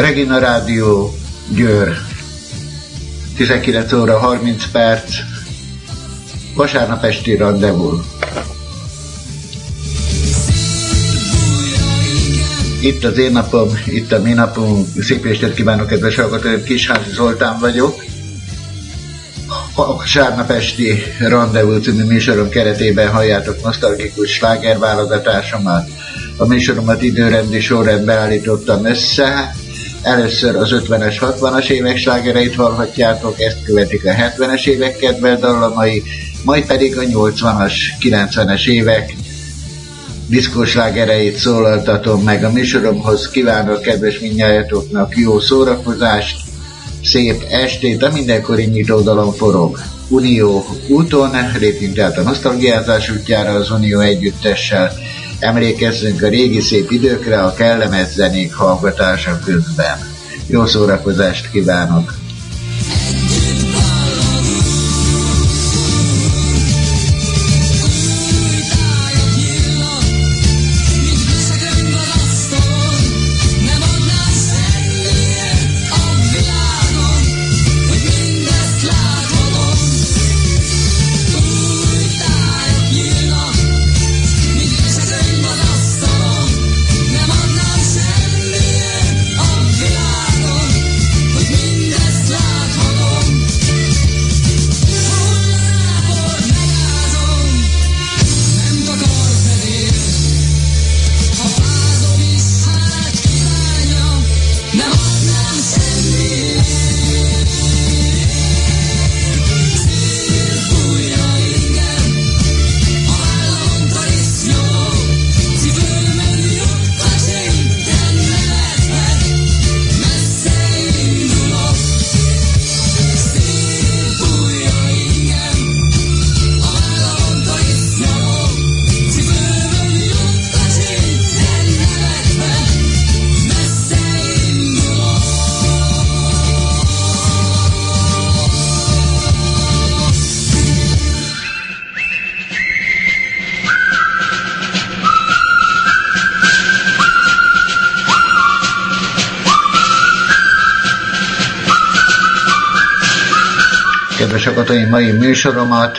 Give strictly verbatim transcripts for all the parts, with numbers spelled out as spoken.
Regina Rádió, Győr, tizenkilenc óra harminc perc, vasárnap esti rendezvú. Itt az én napom, itt a mi napunk. Szép estét kívánok, kedves hallgatóim, Kisházi Zoltán vagyok. A vasárnap esti rendezvú című műsorom keretében halljátok nosztalgikus slágerválogatásomat. A műsoromat időrendi sorrendben állítottam össze. Először az ötvenes, hatvanas évek slágereit hallhatjátok, ezt követik a hetvenes évek kedvelt dallamai, majd pedig a nyolcvanas, kilencvenes évek diszkóslágereit szólaltatom meg. A műsoromhoz kívánok kedves mindnyájatoknak jó szórakozást, szép estét, a mindenkori nyitódalom forog. Unió úton, lépjünk át a nosztalgiázás útjára az Unió együttessel, emlékezzünk a régi szép időkre a kellemes zenék hallgatása közben. Jó szórakozást kívánok! Kedves hallgatóim, mai műsoromat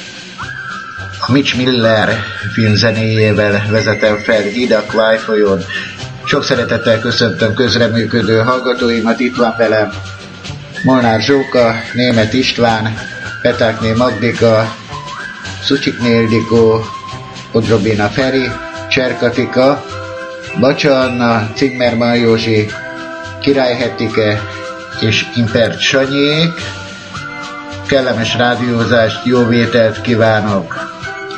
a Mitch Miller filmzenéjével vezetem fel Hidak Vájfolyon. Sok szeretettel köszöntöm közreműködő hallgatóimat, itt van velem Molnár Zsóka, Németh István, Petákné Magdika, Szucsikné Ildikó, Odrobina Feri, Cserkatika, Bacsa Anna, Cimmerman Józsi, Király Hetike és Impert Sanyék. Kellemes rádiózást, jó vételt kívánok!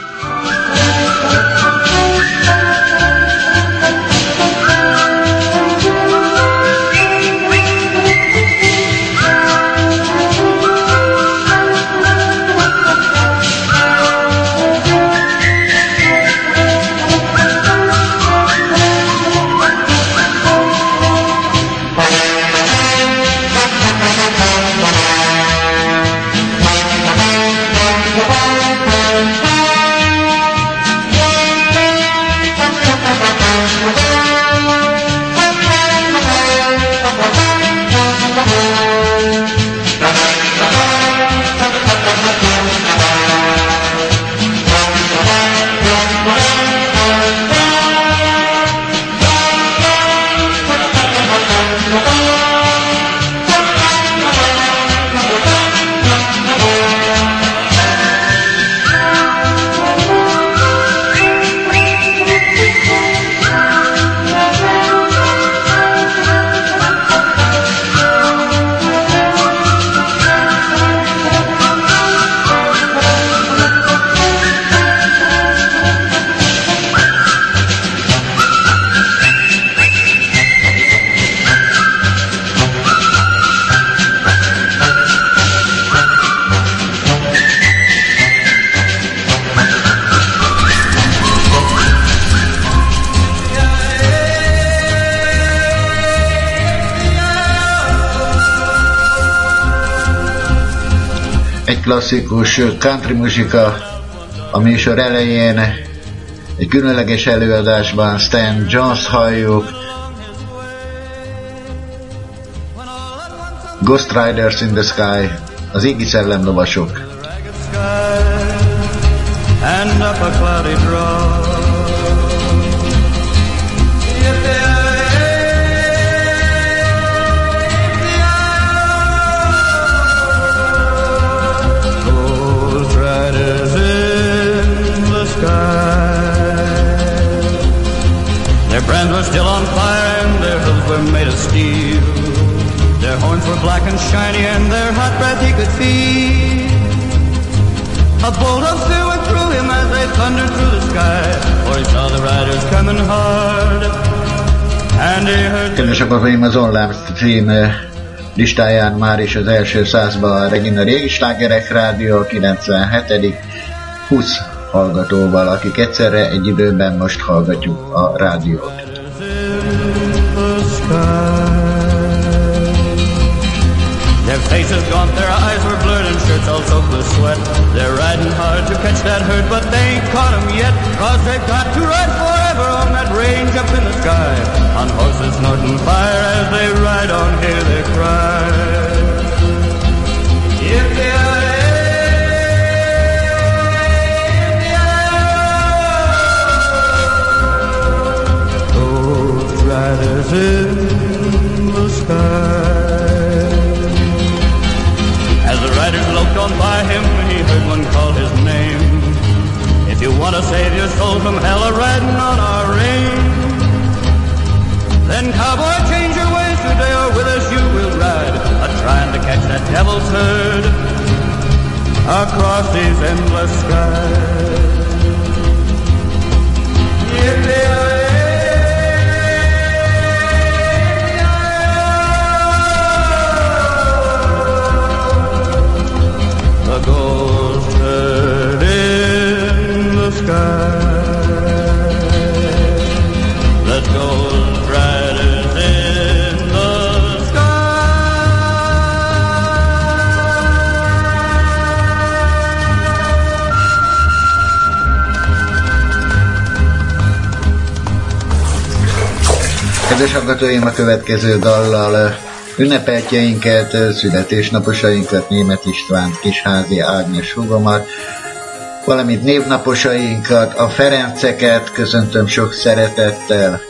Klasszikus country muzsika a műsor elején, egy különleges előadásban Stan Jones halljuk, Ghost Riders in the Sky, az égi szellemlovasok. And up a cloudy draw. Ghost riders in the sky. Their brands were still on fire and their hooves were made of steel. Their horns were black and shiny and their hot breath he could feel. A bolt of fear went through him as they thundered through the sky, for he saw the riders coming hard, and he heard... Kedves babaim, az online stream listáján már is az első százban a Regina Régi Slágerek Rádió kilencvenhetedik húsz hallgatóval, akik egyszerre egy időben most hallgatjuk a rádiót. Their faces gaunt, their eyes were blurred and shirts all soaked with sweat. They're riding hard to catch that herd, but they ain't caught 'em yet. Cause they've got to ride forever on that range up in the sky. On horses snorting fire as they ride on, hear they cry. If they are those riders in the sky. Riders loped on by him, he heard one call his name. If you want to save your soul from hell a-riding on our range, then cowboy, change your ways today or with us you will ride, a-trying to catch that devil's herd across these endless skies. If they are a ghost herd in the sky. Let's ghost riders in the sky. Kedves hallgatóim, a következő dallal ünnepeltjeinket, születésnaposainkat, Németh Istvánt, Kisházi Ágnes húgomat, valamint névnaposainkat, a Ferenceket köszöntöm sok szeretettel.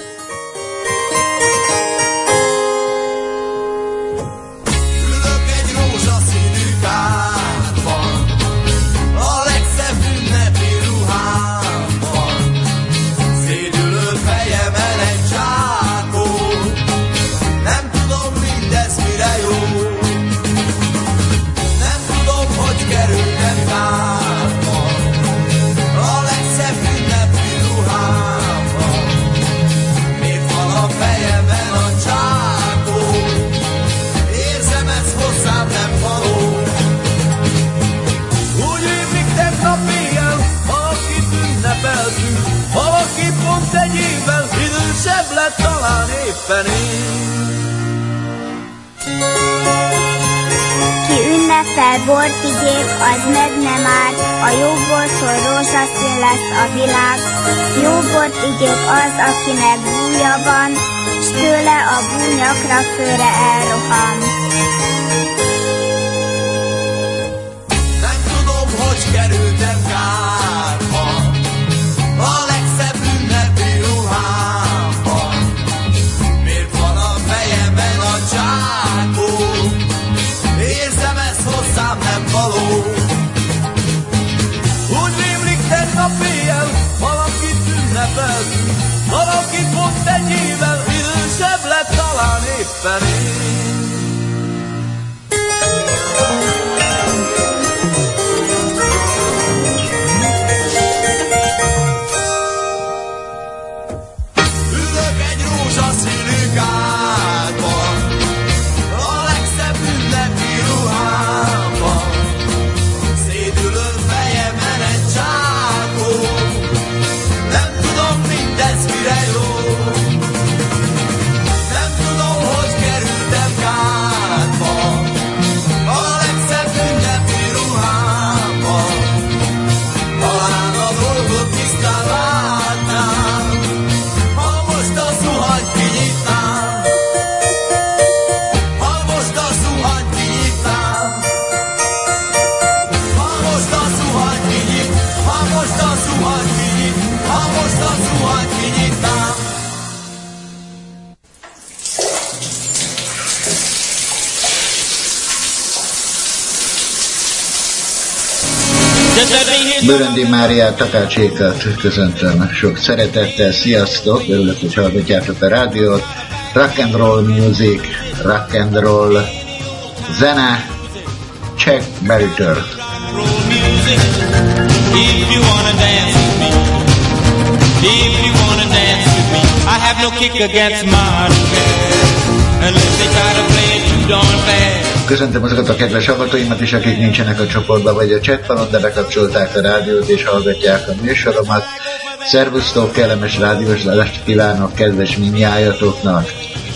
Ki ünnepel bortigép, az meg nem árt, a jó bortól rózsaszín lesz a világ. Jó bortigép az, akinek búja van, s tőle a búnyakra főre elrohan. Nem tudom, hogy kerültem kárba, a legszebb ünnepi ruhámban. Miért van a fejemen a csákó? Érzem, ez hozzám nem való. Úgy rémlik tegnap éjjel, valakit ünnepeltünk, valakit pont egy évvel idősebb lett, talán éppen én. Nem tudom, hogy kerültem Bőröndi Máriát, Takácsékat köszöntöm sok szeretettel, sziasztok, örülök, hogy hallgatjátok a rádiót. Rock and roll music, rock and roll zene, Chuck Berry-től. If you wanna dance with me, if you wanna dance with me, I have no kick against modern jazz, unless they try to play it too darn fast. Köszöntöm azokat a kedves hallgatóimat is, akik nincsenek a csoportban vagy a chatfalon, de bekapcsolták a rádiót és hallgatják a műsoromat. Szervusztok, kellemes rádiós adást kívánok kedves mindnyájatoknak.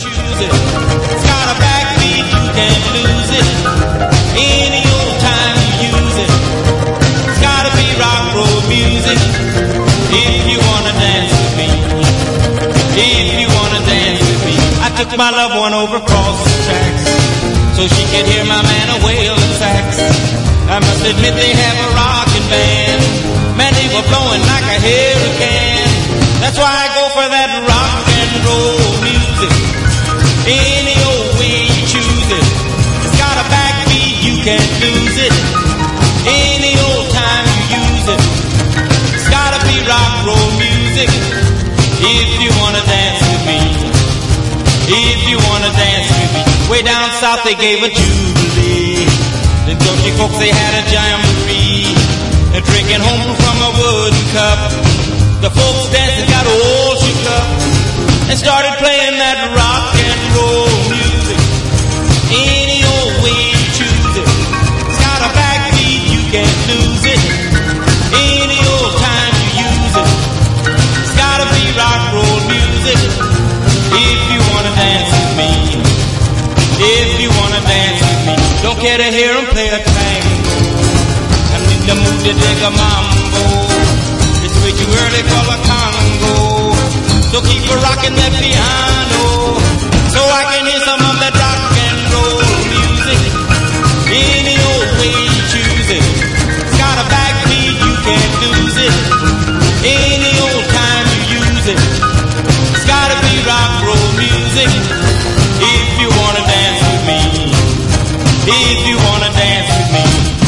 Took my loved one over across the tracks so she could hear my man a wailing sax. I must admit they have a rockin' band. Man, they were blowing like a hurricane. That's why I go for that rock and roll music. Any old way you choose it. It's got a backbeat, you can't lose it. Any old time you use it. It's gotta be rock roll music. If you wanna dance with me, if you wanna dance with me. Way down south they gave a jubilee. The country folks they had a jamboree, and drinking home from a wooden cup. The folks dancing got all shook up and started playing that rock and roll music. Any old way you choose it. It's got a backbeat, you can't lose it. Any old time you use it. It's gotta be rock roll music. If you wanna dance with me, if you wanna dance with me, don't care to hear them play a tango. I'm in the mood to dig a mambo. It's way too early for a Congo, so keep a rockin' that piano, so I can hear some of that rock and roll music. Any old way you choose it. It's got a backbeat, you can't lose it. Any old time you use it. It's gotta be rock roll music. If you wanna dance with me, if you wanna dance with me.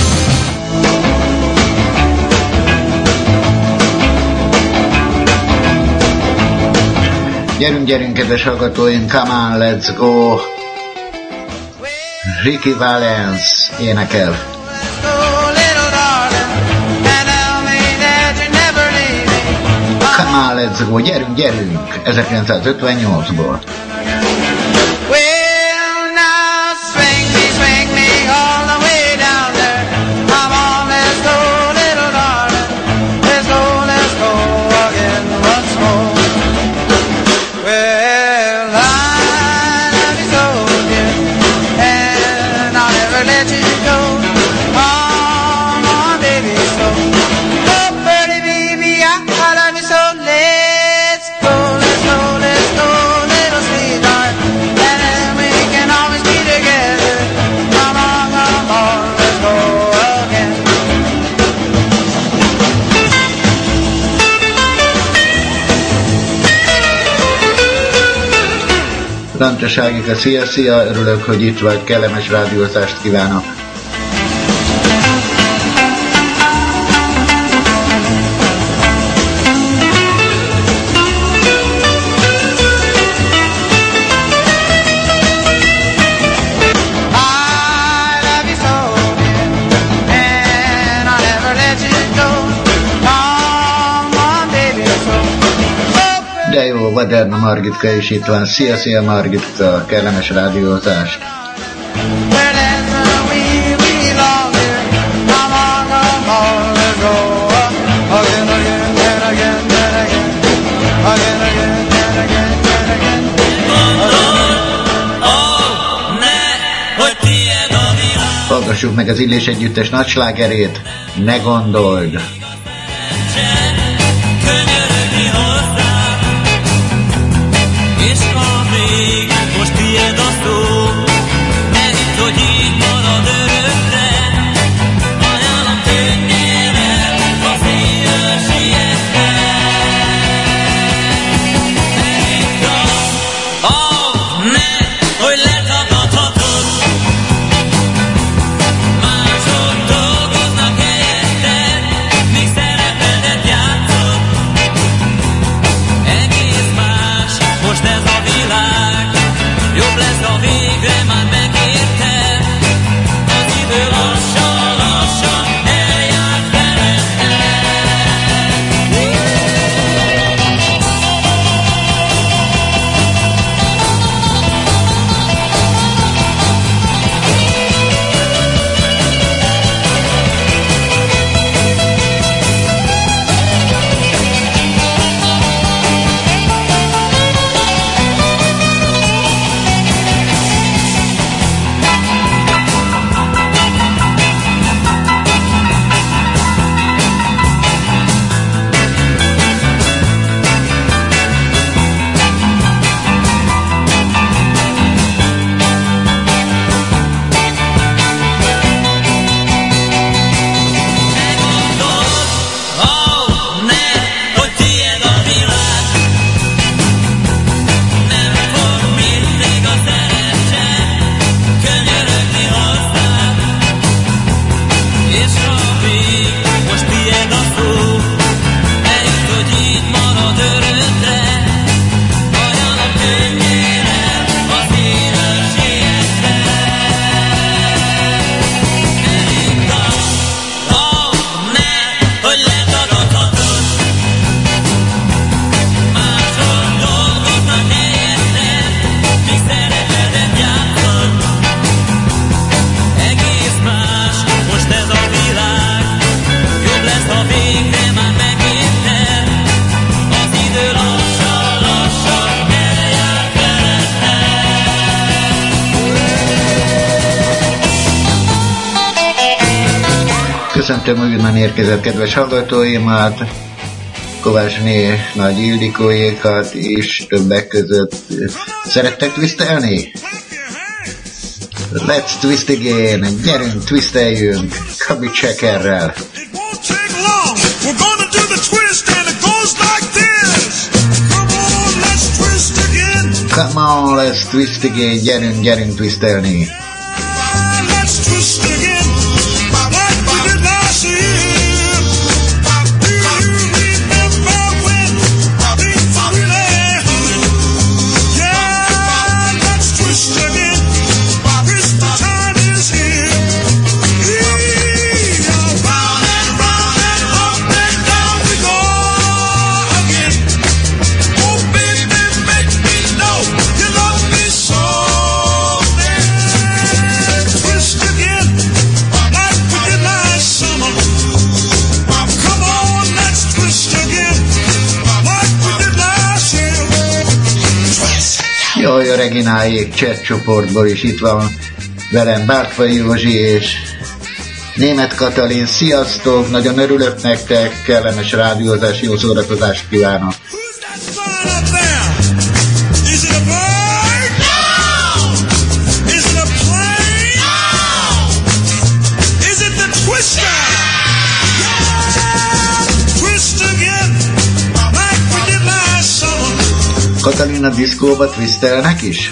Gyerünk, gyerünk, kedves hallgatóink, come on, let's go. Ricky Valens énekel. Come on, let's go, gyerünk, gyerünk, ezerkilencszázötvennyolcból. Rantsaságika, szia, szia, örülök, hogy itt vagy, kellemes rádiózást kívánok. De jó, Vaderna Margitka is itt van. Szia, szia Margitka, kellemes rádiózás. Hallgassuk meg az Illés Együttes nagyslágerét, Ne gondold! Mások dolgoznak helyetted, Köszöntöm újonnan érkezett kedves hallgatóimat, Kovácsné Nagy Ildikóékat is többek között. Szerettek twistelni? Let's twist again, gyerünk, twisteljünk, kabicsekerrel. Come on, let's twist again, gyerünk, gyerünk twistelni. Jaj, a Regináék chat csoportból is itt van velem Bártfai Józsi és Németh Katalin. Sziasztok, nagyon örülök nektek, kellemes rádiózás, jó szórakozást kívánok! Katalin, a diszkóba twistelnek is?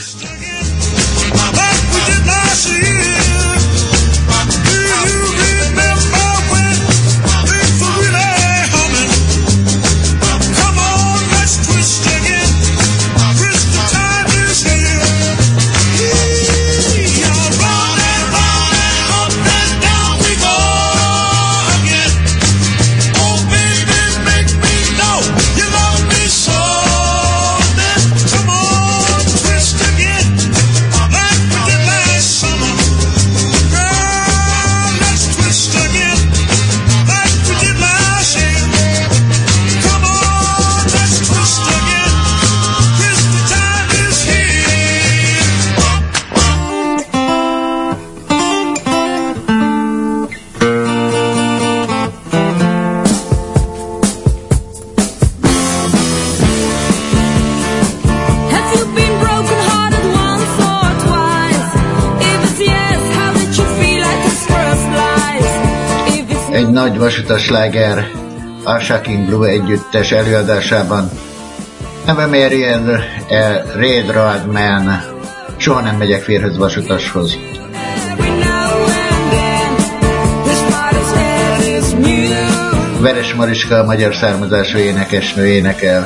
Nagy vasutas sláger a Shocking Blue együttes előadásában. Never Marian, Red Rodman, soha nem megyek férhez vasutashoz. Veres Mariska, a magyar származású énekesnő énekel.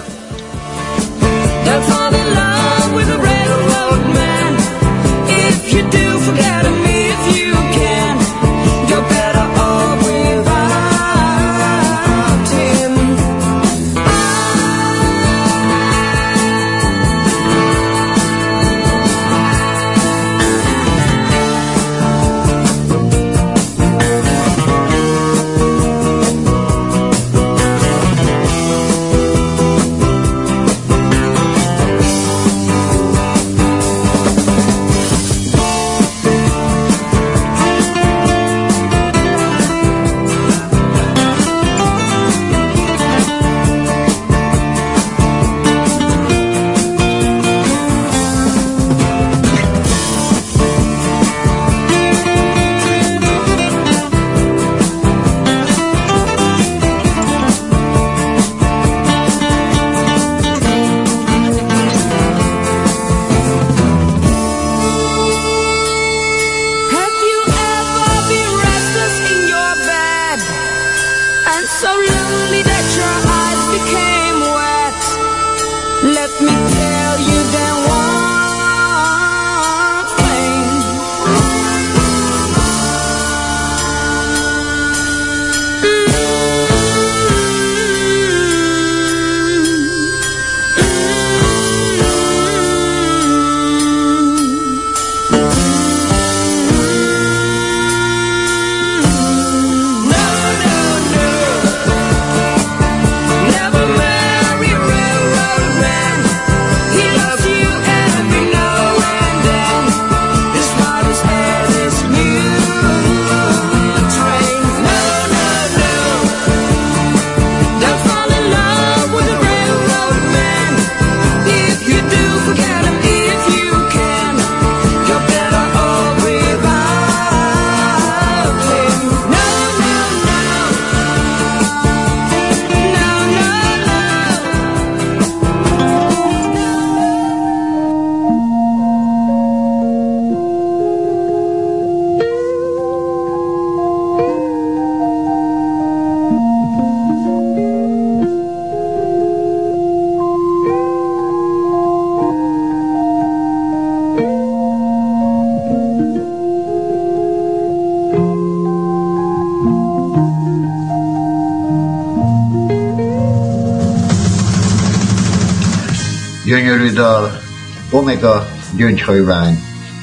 dal, Omega Gyöngyhajvány.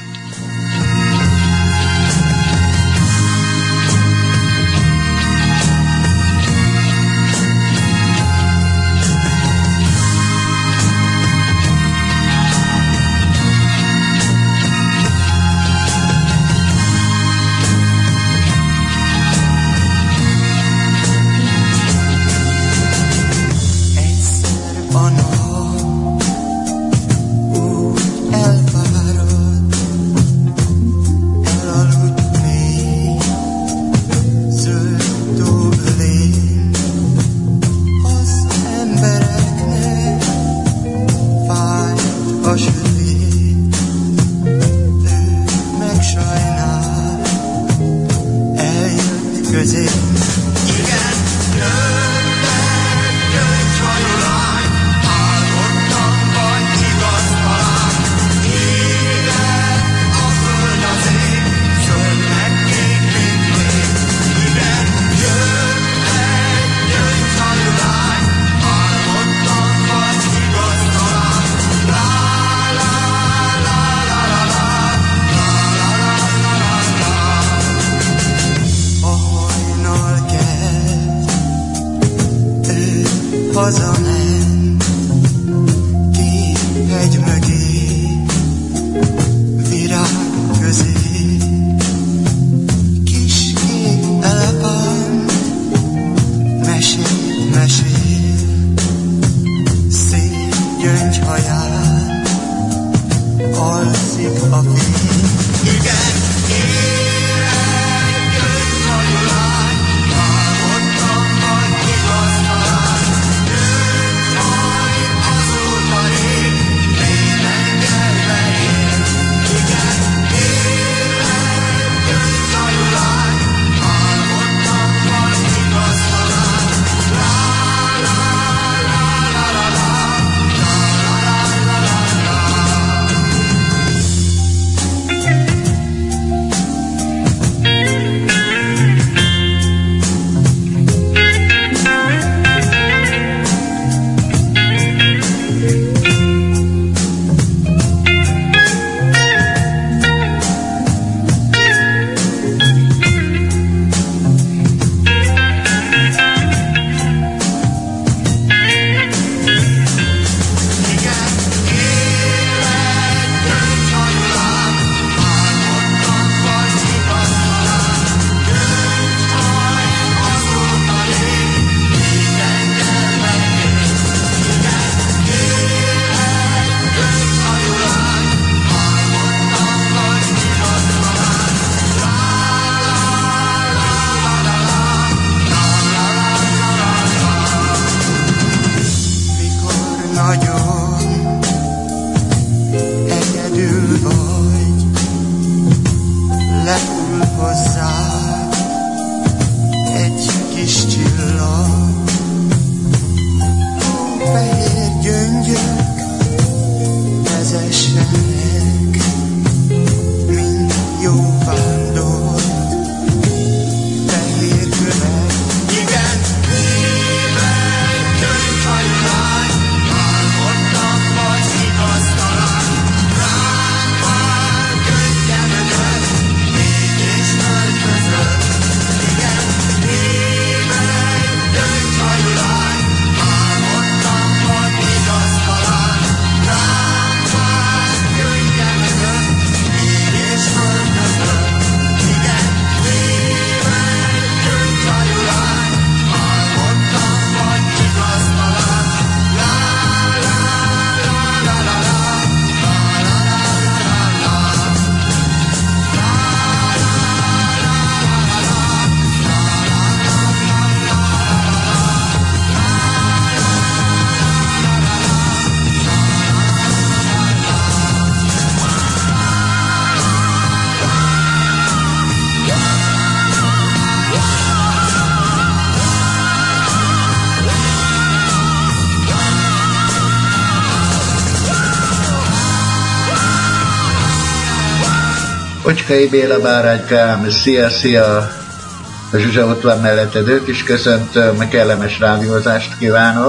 Ocskai Béla, Báránykám, szia, szia! A Zsuzsa ott van melletted, őt is köszöntöm, kellemes rádiózást kívánok.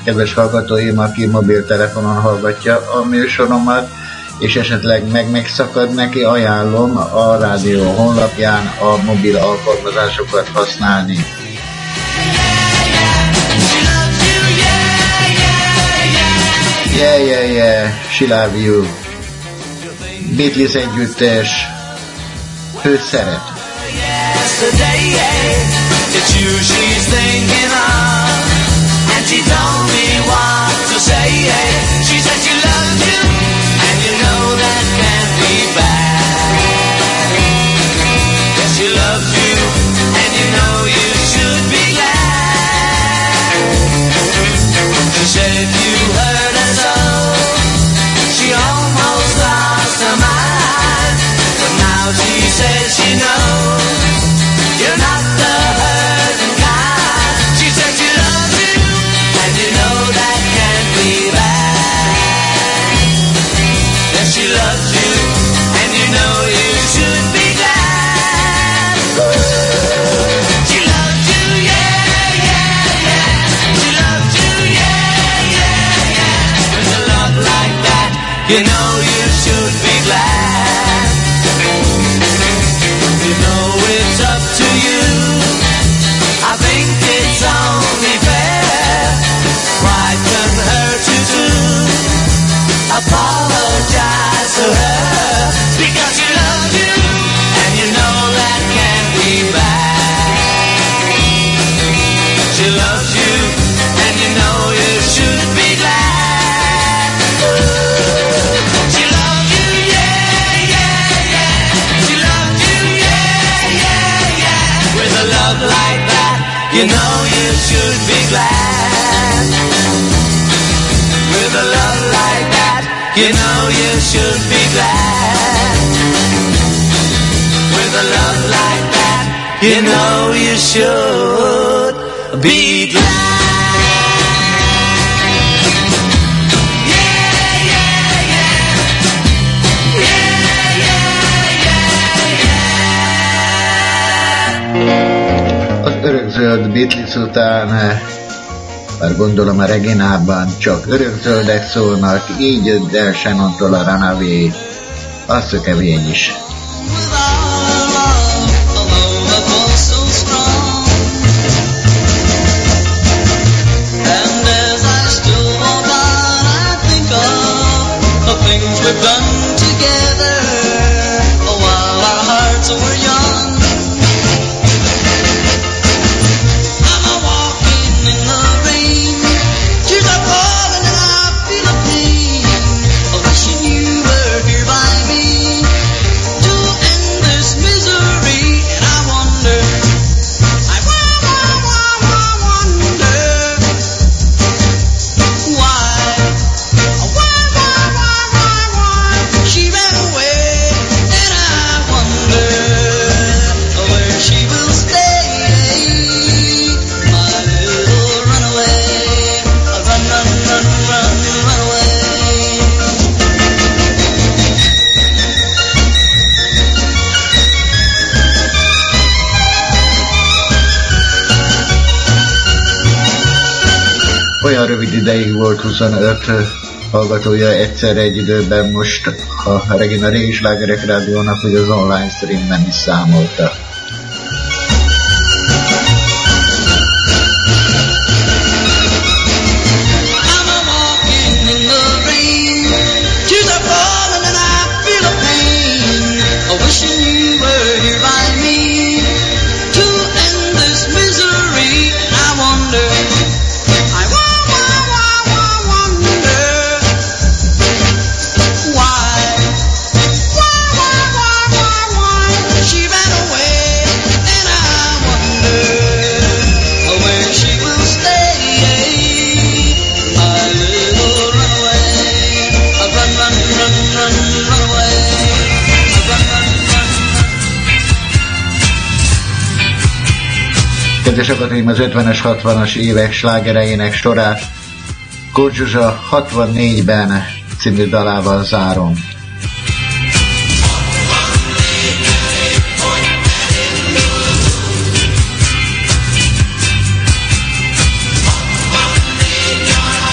kedves hallgatóim, aki mobiltelefonon hallgatja a műsoromat, és esetleg meg megszakad neki, ajánlom a rádió honlapján a mobil alkalmazásokat használni. Yeah, yeah, yeah, she love you. Beatles együttes, ő szeret. It's you she's thinking of, and she told me what to say. She said she loves you, and you know that can't be bad. Yes, she loves you, and you know you should be glad. She said if you heard her so, she almost lost her mind. But now she says she knows you're not the hurting kind. She said she loves you, and you know that can't be bad. Yes, she loves you, and you know you should be glad. She loves you, yeah, yeah, yeah. She loves you, yeah, yeah, yeah. With a love like that, you know you should be glad. You know it's up to you. I think it's only fair. Pride can hurt you too. Apologize to her because she loves you, and you know that can't be bad. She loves you, and you know you should be glad. She loves you, yeah, yeah, yeah. She loves you, yeah, yeah, yeah. With a love like that, you know you should be glad. With a love like that, you know you should be glad. With a love like that, you know you should be glad. Örökzöld Beatles után, bár gondolom a Reginában csak örökzöldek szólnak, így jött el Shannontól a Runaway, azt a kevény is. We've done together while our hearts were young. I'm a walking in the rain, tears are falling and I feel a pain, wishing you were here by me to end this misery. And I wonder, I wonder, wonder why, why, why, why she ran away, and I wonder where she will stay, my little runaway, run, run, run, run, run away. Olyan rövid ideig volt huszonöt hallgatója egyszerre egy időben most a Regina régi slágerek rádiónak, hogy az online streamben is számolta. I'm a walking in the rain, tears are falling and I feel a pain, wishing you were here by me to end this misery. I wonder, I wa- wa- wa- wa- wonder why, why, why, why, why, why she ran away, and I wonder where she will stay, my little runaway, run, run, run, run, run away, run, run, run. Kedves hallgatóim, az ötvenes, hatvanas évek slágereinek sorát Kurt Zsuzsa hatvannégyben című dalával zárom. Your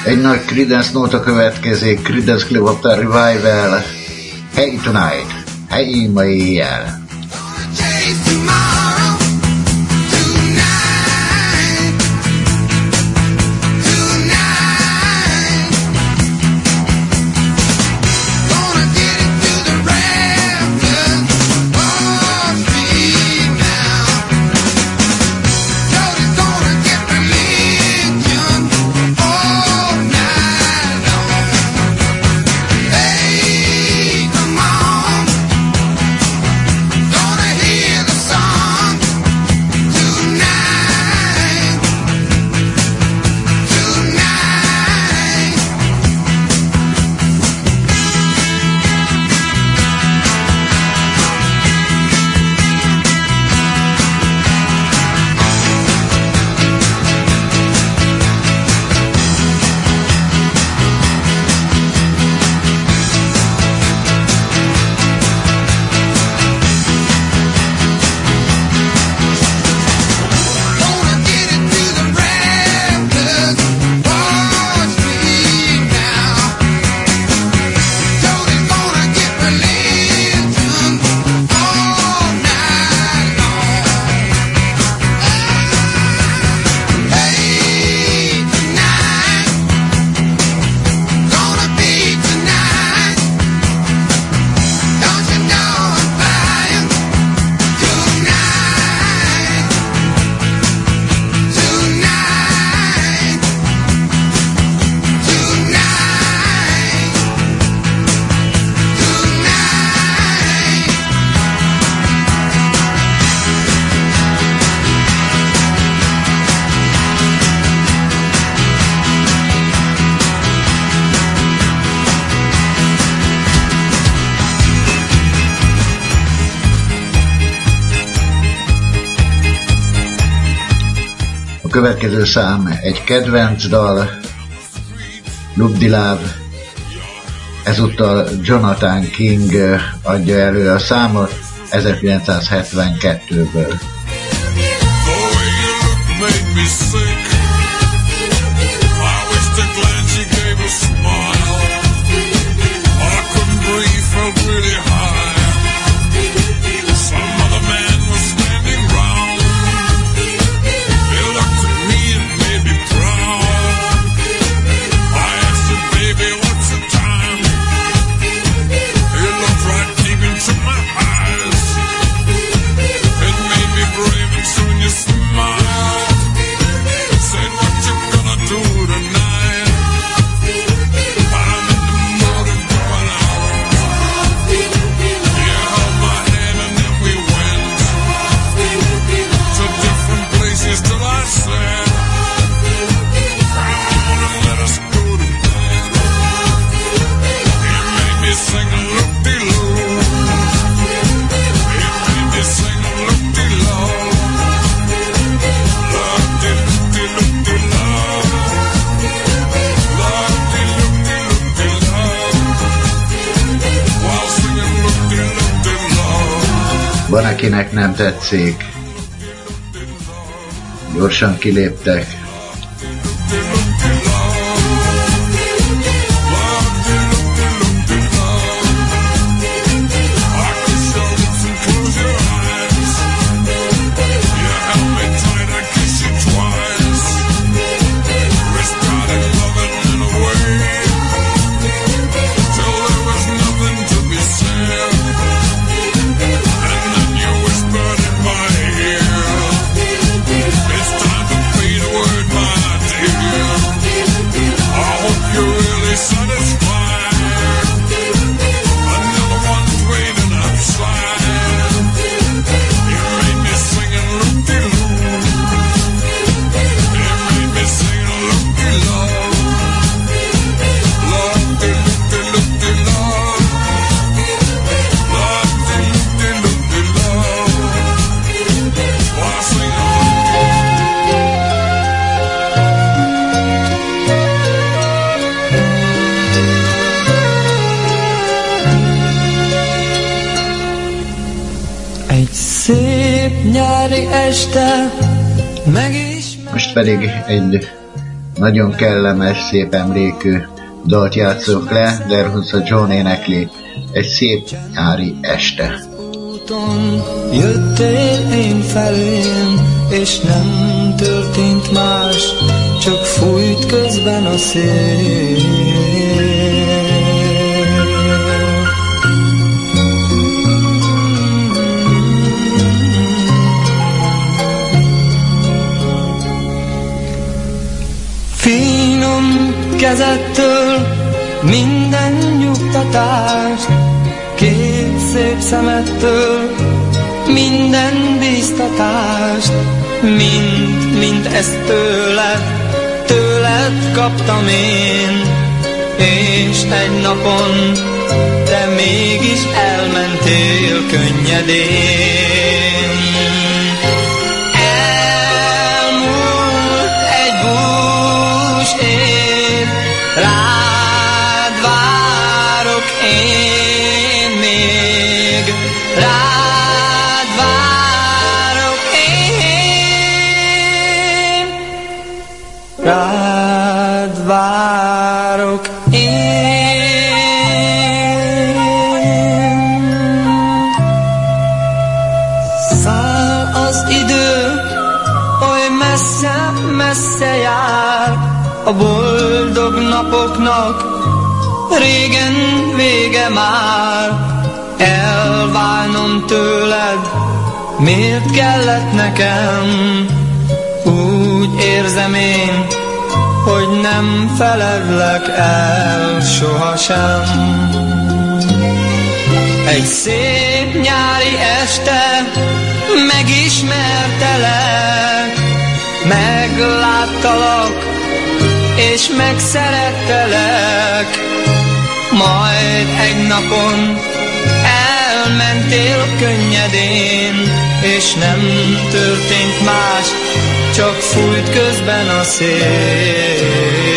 Egy nagy Creedence nóta következik, Creedence Clearwater Revival, Hey Tonight, Hey ma éjjel. A következő szám egy kedvenc dal, Lubdi Love, ezúttal Jonathan King adja elő a számot ezerkilencszázhetvenkettőből. Van, akinek nem tetszik. Gyorsan kiléptek. Most pedig egy nagyon kellemes, szép emlékű dalt játszunk le, Derhunza John énekli Egy szép nyári este. Úton jöttél én felém, és nem történt más, csak fújt közben a szél. Finom kezettől minden nyugtatást, két szép szemettől minden bíztatást, mind, mind ezt tőled, tőled kaptam én, és egy napon te mégis elmentél könnyedén. Elmúlt egy bús év, rád várok én még, rád várok én, rád várok én. Száll az idő, oly messze, messze jár, a boldog napoknak régen vége már. Elválnom tőled, miért kellett nekem? Úgy érzem én, hogy nem feledlek el sohasem. Egy szép nyári este megismertelek, megláttalak és megszerettelek, majd egy napon elmentél könnyedén, és nem történt más, csak fújt közben a szél.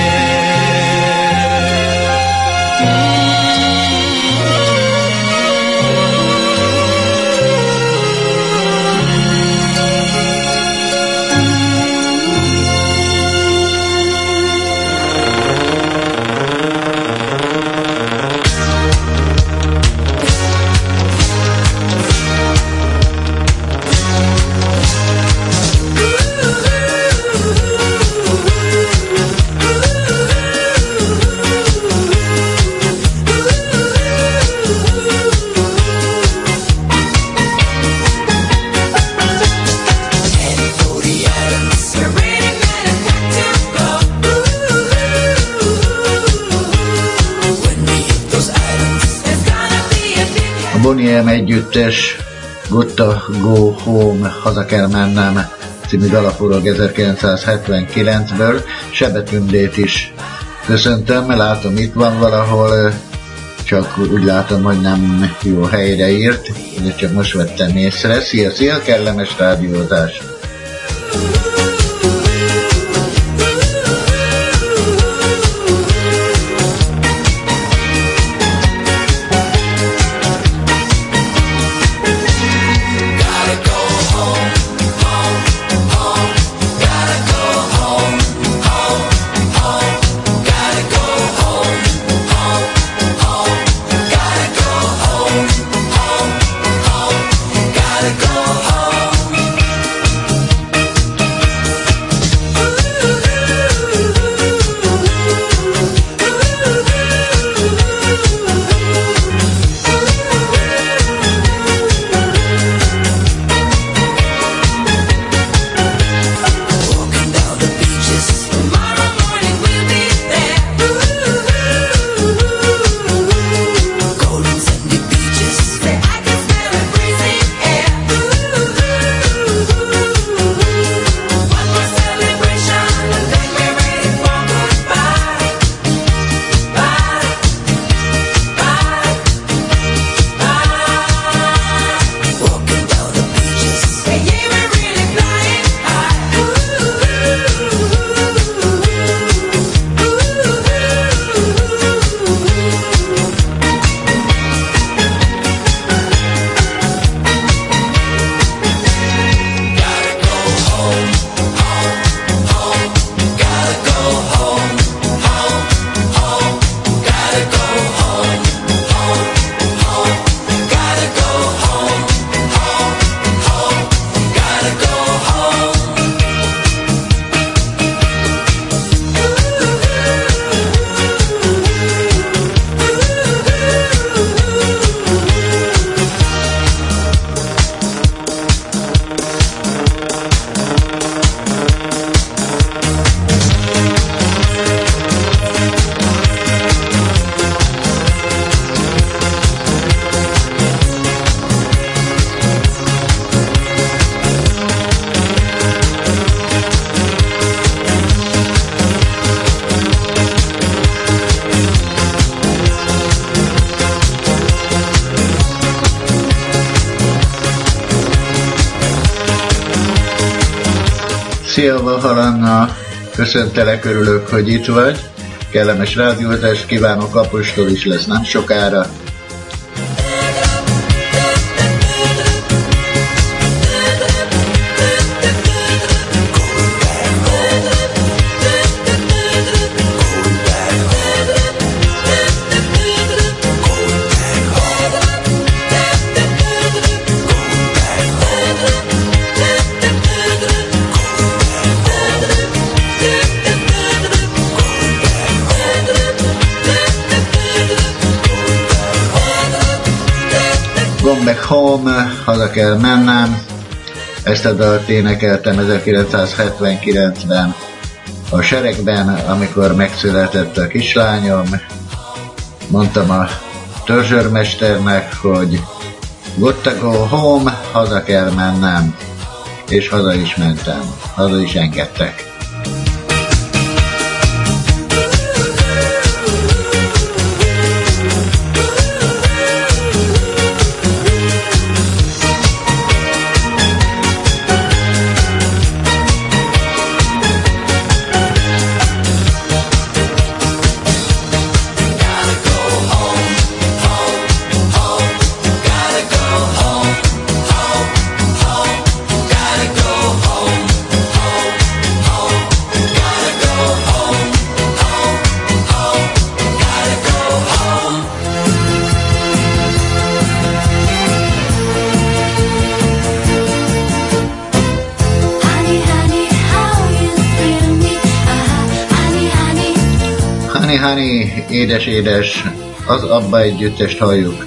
Boney M együttes Gotta Go Home, Haza kell mennem című dalaforog ezerkilencszázhetvenkilencből. Sebetündét is köszöntöm, látom itt van valahol, csak úgy látom, hogy nem jó helyre írt, de csak most vettem észre. Szia, szia, kellemes rádiózás! Gotta go home. Szia, Vahalanna! Köszöntelek, örülök, hogy itt vagy. Kellemes rádiózást kívánok, apostol is lesz nem sokára. Gone Back Home, haza kell mennem. Ezt a dalt énekeltem ezerkilencszázhetvenkilencben a seregben, amikor megszületett a kislányom. Mondtam a törzsörmesternek, hogy gotta go home, haza kell mennem, és haza is mentem, haza is engedtek. Honey, édes, édes, az Abba együttest halljuk.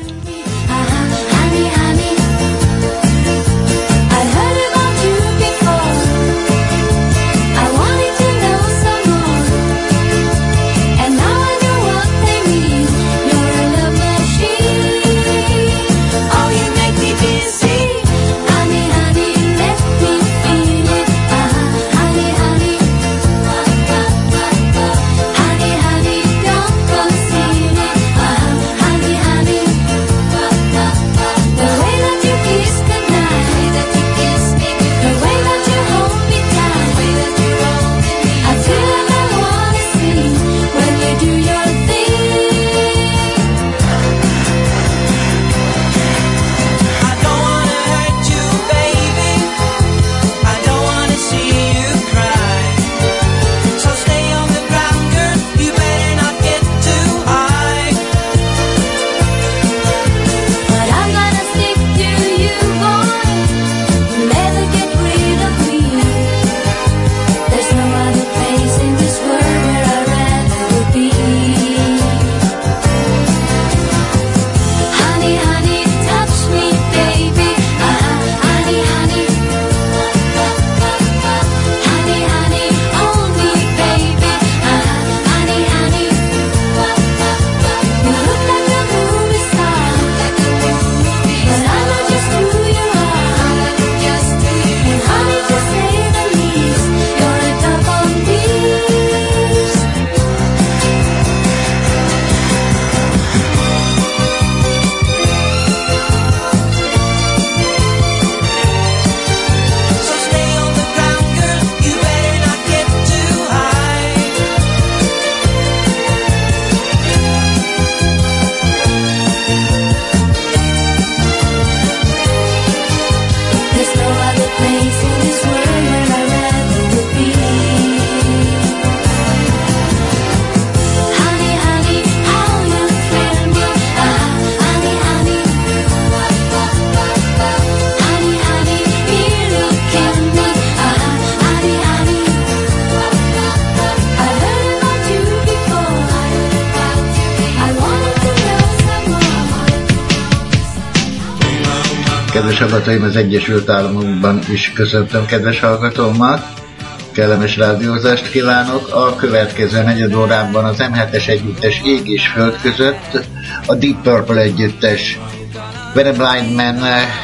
Kedves hallgatóim, az Egyesült Államokban is köszöntöm kedves hallgatómat. Kellemes rádiózást kívánok. A következő negyed órában az em hetes együttes Ég és Föld között a Deep Purple együttes When a Blind Man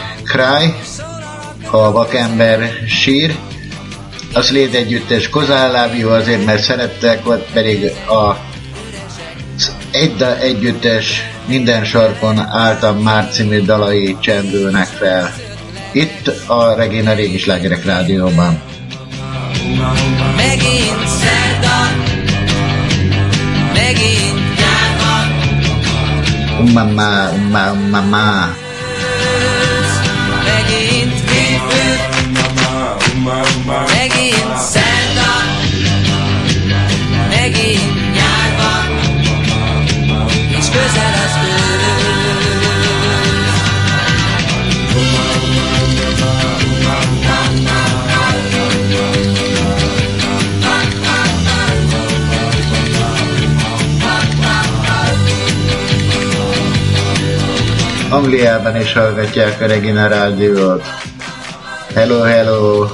Cry, ha a vakember sír, a Slade együttes Cause I Love You, azért mert szerettek, vagy pedig a Edda együttes Minden sarkon álltam már című dalai csendülnek fel. Itt a Regina Régi Slágerek rádióban. megint szerda, megint nyár van. Mama, mama, mama. Megint hétfő, megint szerda, megint nyár van, és közel az ősz. Angliában is hallgatják a Regina Rádiót. Hello, hello!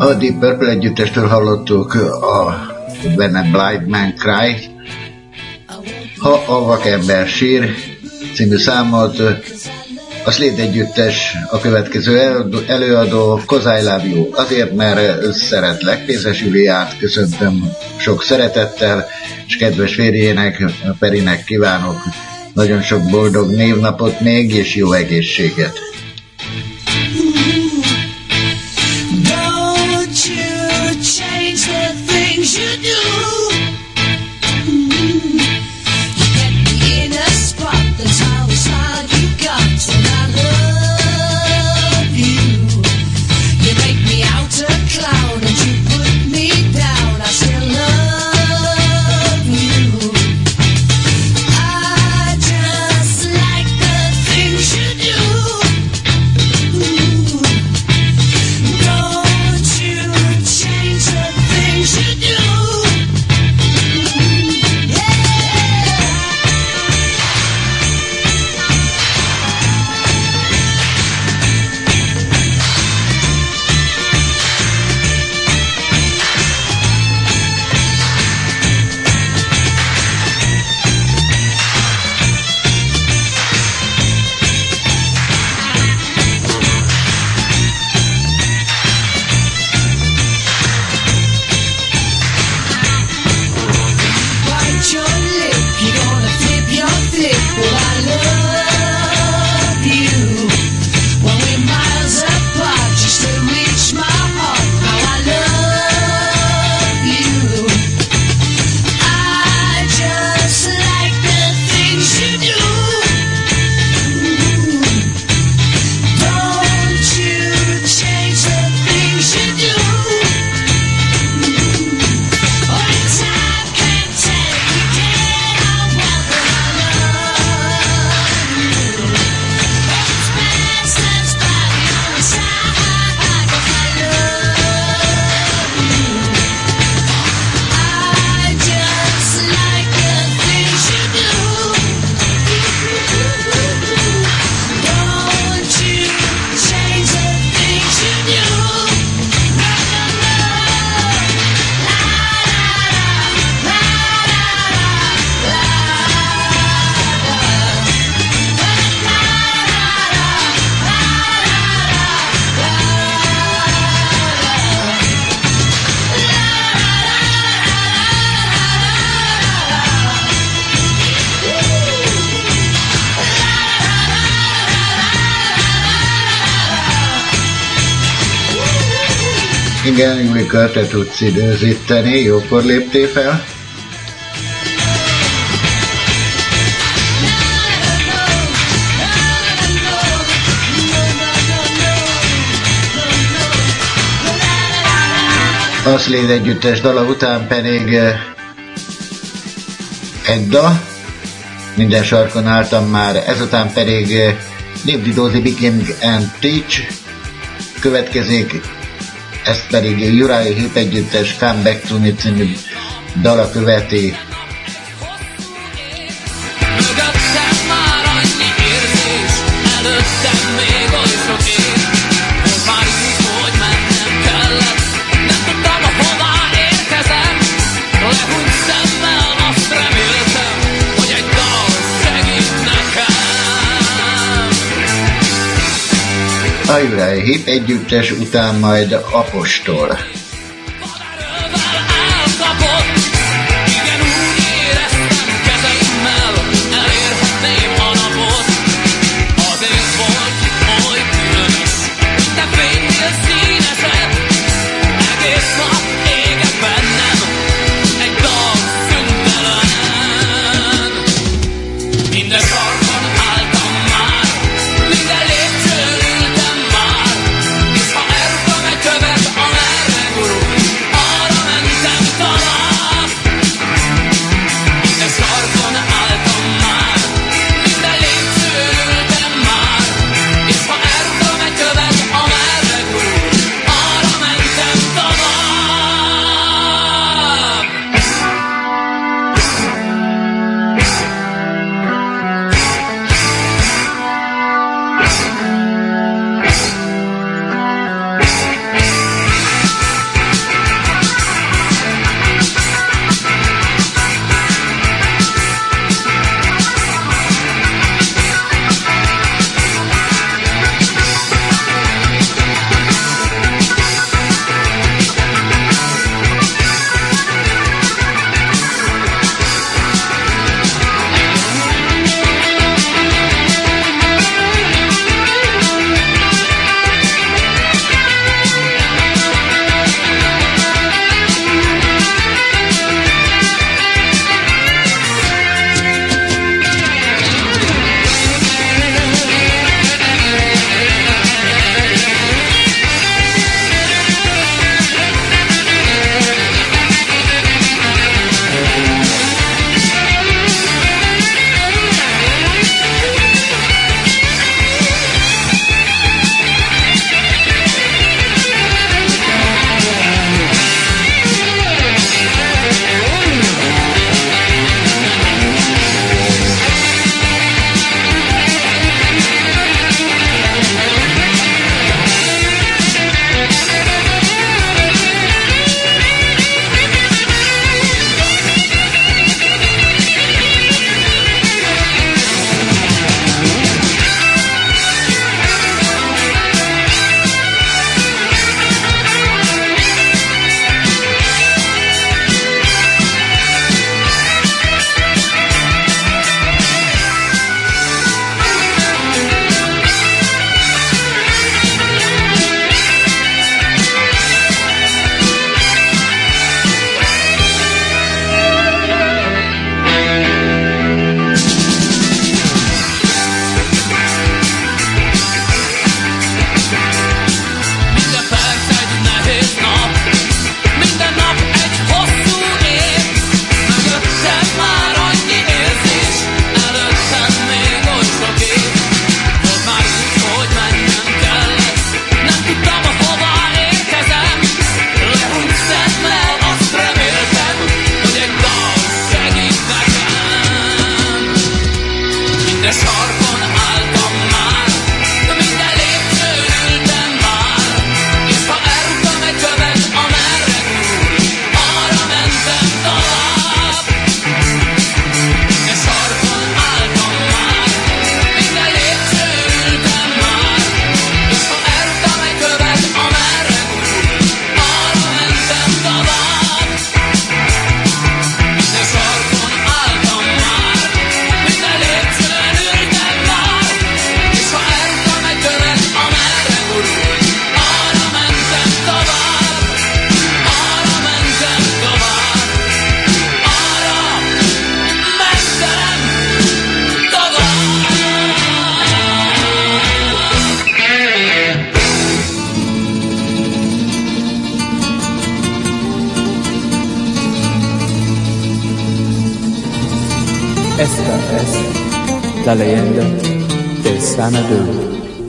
A Deep Purple együttestől hallottuk a When a Blind Man Cry, Ha a vakember sír című számot. A Slade együttes a következő előadó, 'Cause I Love You, azért, mert szeretlek. Pénzes Juliát köszöntöm sok szeretettel, és kedves férjének, Perinek kívánok nagyon sok boldog névnapot még, és jó egészséget. Igen, Julika, te tudsz időzíteni, jókor léptél fel. A Slade együttes dala után pedig Edda, minden sarkon álltam már, ezután pedig Nibdi Dozy Begin and Teach következik, ezt pedig Uriah Heep együttes Come Back to Me című dala követi. A Uriah Heep együttes után majd Apostol. Minden lépcsőn ültem már, és ha elrúgtam egy követ, amerre es la leyenda de Xanadu.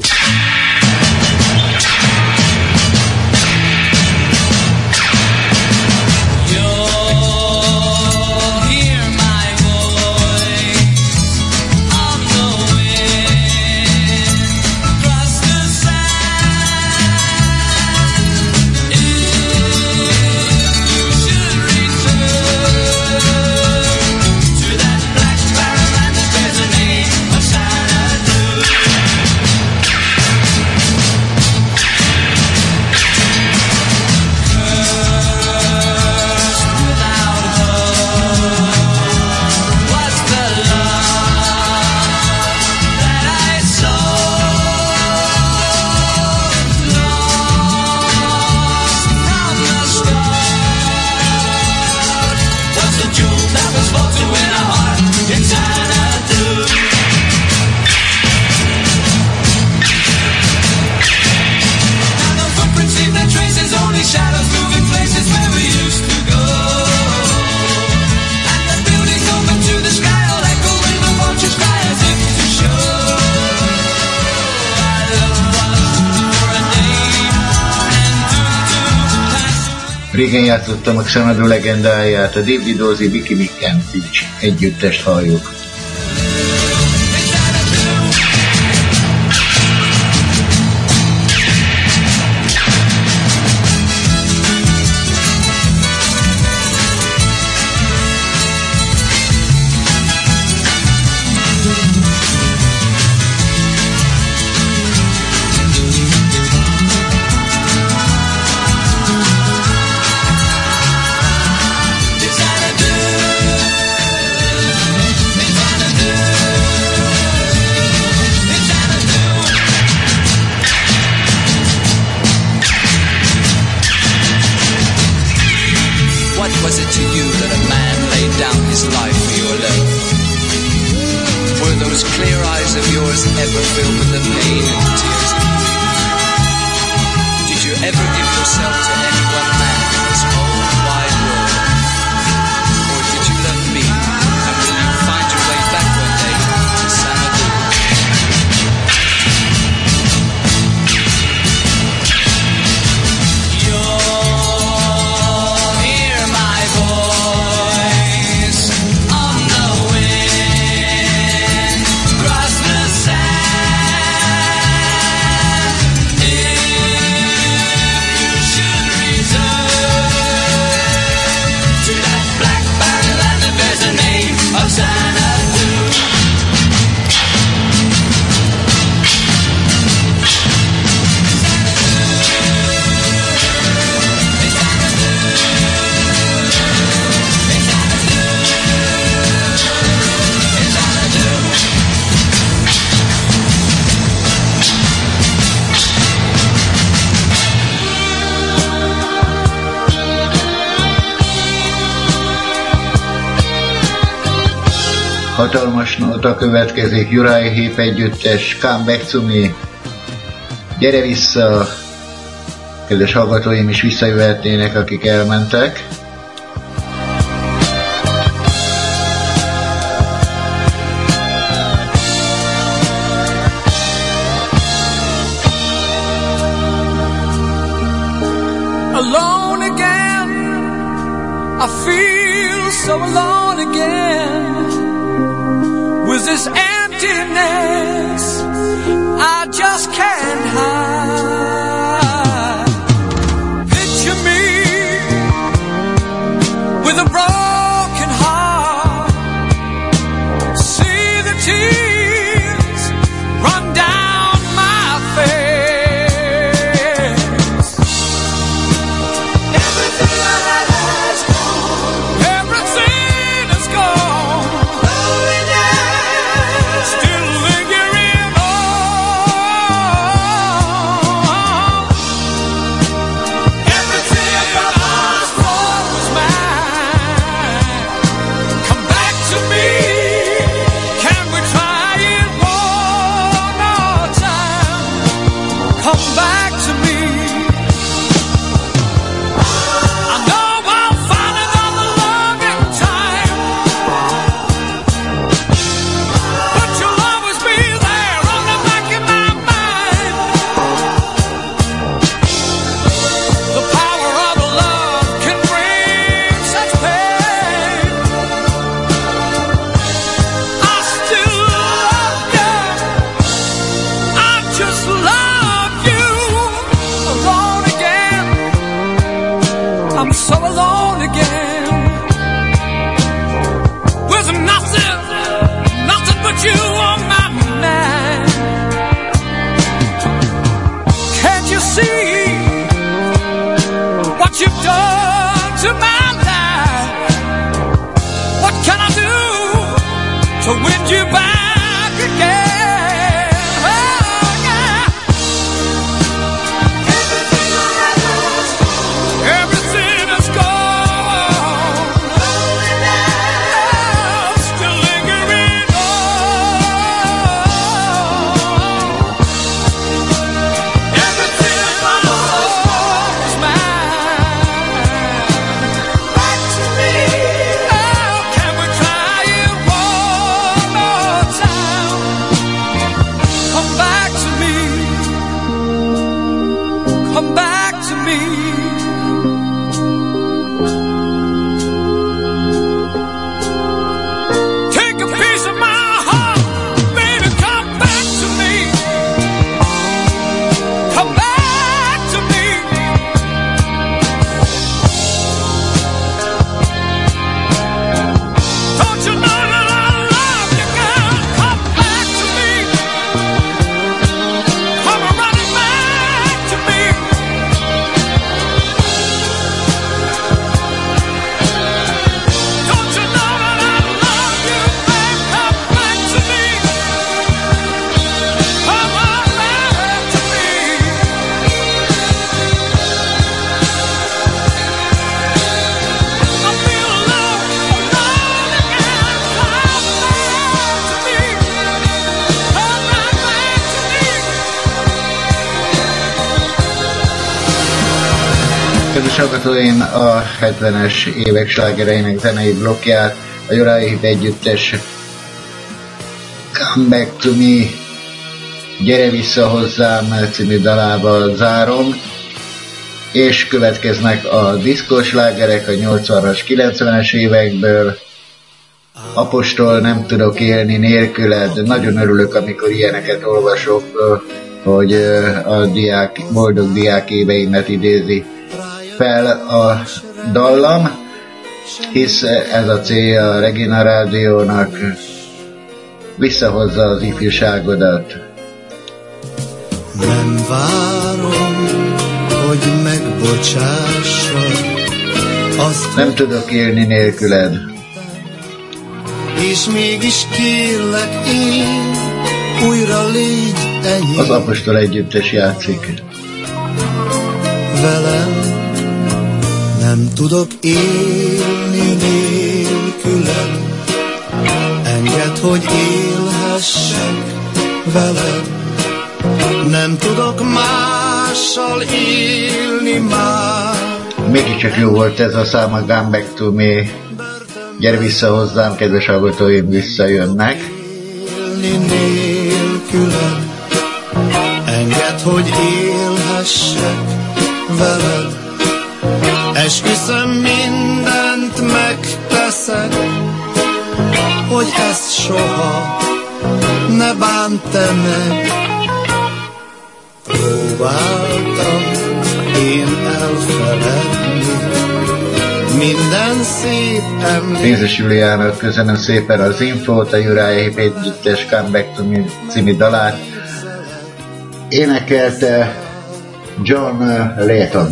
Régen játszottam a Xanadu legendáját, a David Dozy, Vicky McKenzie együttest halljuk. Hatalmas nóta következik, Uriah Heep együttes, Come Back to Me. Gyere vissza, kedves hallgatóim is visszajöhetnének, akik elmentek. Alone again, I feel so alone again. With this emptiness I just can't hide. Picture me with a broken heart. See the tears run down my face. Everything I had has gone. Everything is gone. Still lingering on. done to my life. What can I do to win you back again? Oh, yeah. Everything is gone. I'm still lingering on. Everything I lost is mine. Back to me. Oh, can we try it one more time? Come back to me. Come back to me. Take a piece of my heart, baby, come back to me. Come back to me. Don't you know that I love you, girl? Come back to me. Come running back to me. Don't you know that I love you, babe? Come back to me. Come on back to me. I feel alone, alone again. Come back to me. Come right back to me. Kedves hallgatóim, a hetvenes évek slágereinek zenei blokkját a Uriah Heep együttes Come Back to Me, Gyere vissza hozzám című dalával zárom, és következnek a diszkós slágerek a nyolcvanas, kilencvenes évekből. Apostol, nem tudok élni nélküled. Nagyon örülök, amikor ilyeneket olvasok, hogy a diák, boldog diák éveimet idézi fel a dallam, hisz ez a célja a Regina Rádiónak, visszahozza az ifjúságodat. Nem várom, hogy megbocsássad, azt Nem tudok élni nélküled. és mégis kérlek én, újra légy enyém. Az Apostol együttes játszik. Velem nem tudok élni nélküled, engedd, hogy élhessek veled. Nem tudok mással élni már. Mégiscsak jó volt ez a szám, a Come Back to Me. Gyere vissza hozzám, kedves hallgatóim, visszajönnek. Élni nélküled, engedd, hogy élhessek veled. Esküszöm, mindent megteszek, hogy ezt soha ne bánt te meg. Próbáltam én elfeledni minden szép emlék. Pénzes Juliának köszönöm szépen az infót, a Uriah Heep együttes Come Back to Me című dalát. Énekelte John Layton.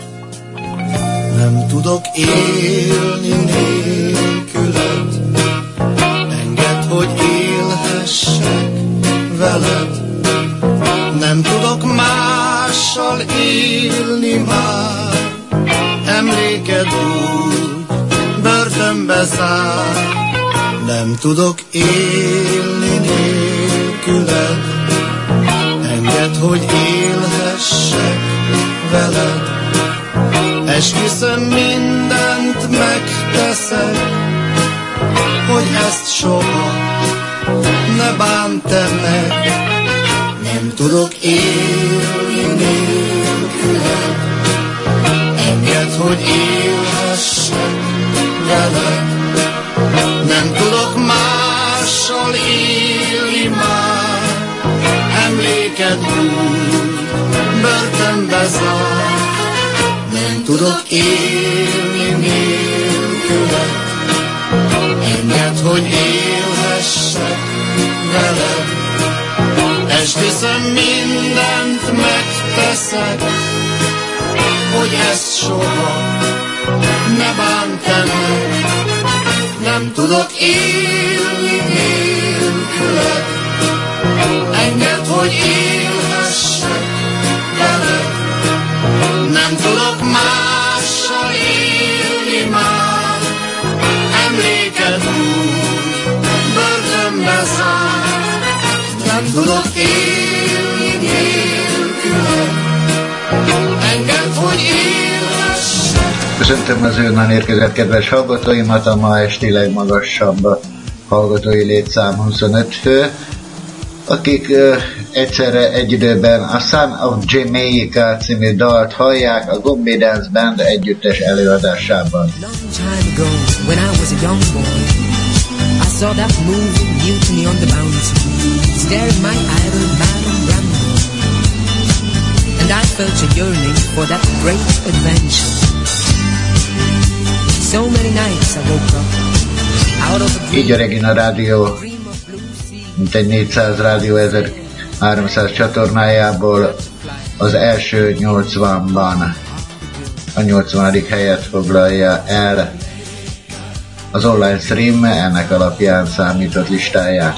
Nem tudok élni nélküled, engedd, hogy élhessek veled. Nem tudok mással élni már, emléked úgy börtönbe zár. Nem tudok élni nélküled, engedd, hogy élhessek veled. Esküszöm, mindent megteszek, hogy ezt soha ne bánt te meg. Nem tudok élni nélküled, engedd, hogy élhessek veled. Nem tudok mással élni már, emléked úgy börtönbe zár. Nem tudok élni nélküled, engedd, hogy élhessek veled. Esküszöm, mindent megteszek, hogy ezt soha ne bánt engem. Nem tudok élni nélküled, engedd, hogy élhessek veled. Nem tudok mással élni már, emléked úgy börtönbe zár. Nem tudok élni nélküled, engedd, hogy élhessek. Köszöntöm az őnnan érkezett kedves hallgatóimat, a ma esti legmagasabb hallgatói létszám huszonöt fő, akik uh, egyszerre egy időben a Son of Jamaica című dalt hallják a Gombi Dance Band együttes előadásában. Long time ago, when I was a young boy, I saw that movie Mutiny on the Bounty, staring my idol Marlon Brando, and I felt a yearning for that great adventure. So many nights I woke up out of a dream. Így a Regina Rádió mintegy négyszáz rádió ezerháromszáz csatornájából az első nyolcvanban a nyolcvanadik helyet foglalja el az online stream ennek alapján számított listáján.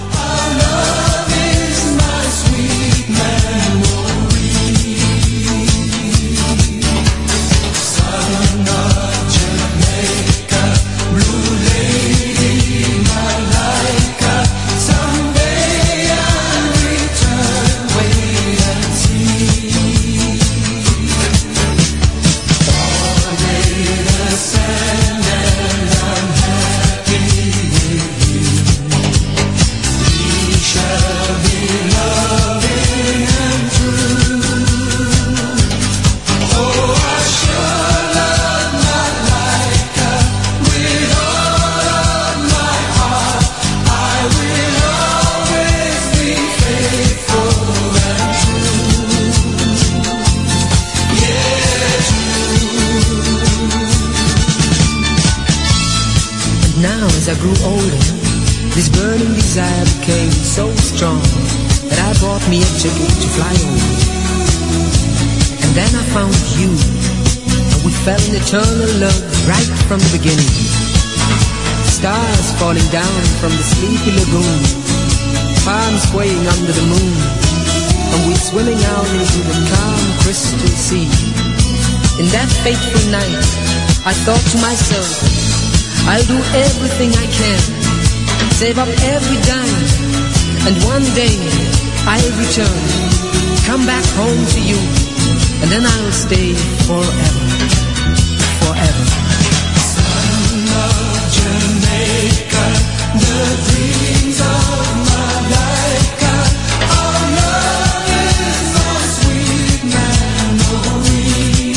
Eternal love right from the beginning. Stars falling down from the sleepy lagoon, palms swaying under the moon, and we swimming out into the calm crystal sea. In that fateful night, I thought to myself, I'll do everything I can, save up every dime, and one day I'll return, come back home to you, and then I'll stay forever. Forever. Son of Jamaica, the dreams of my life, our love is my sweet memory.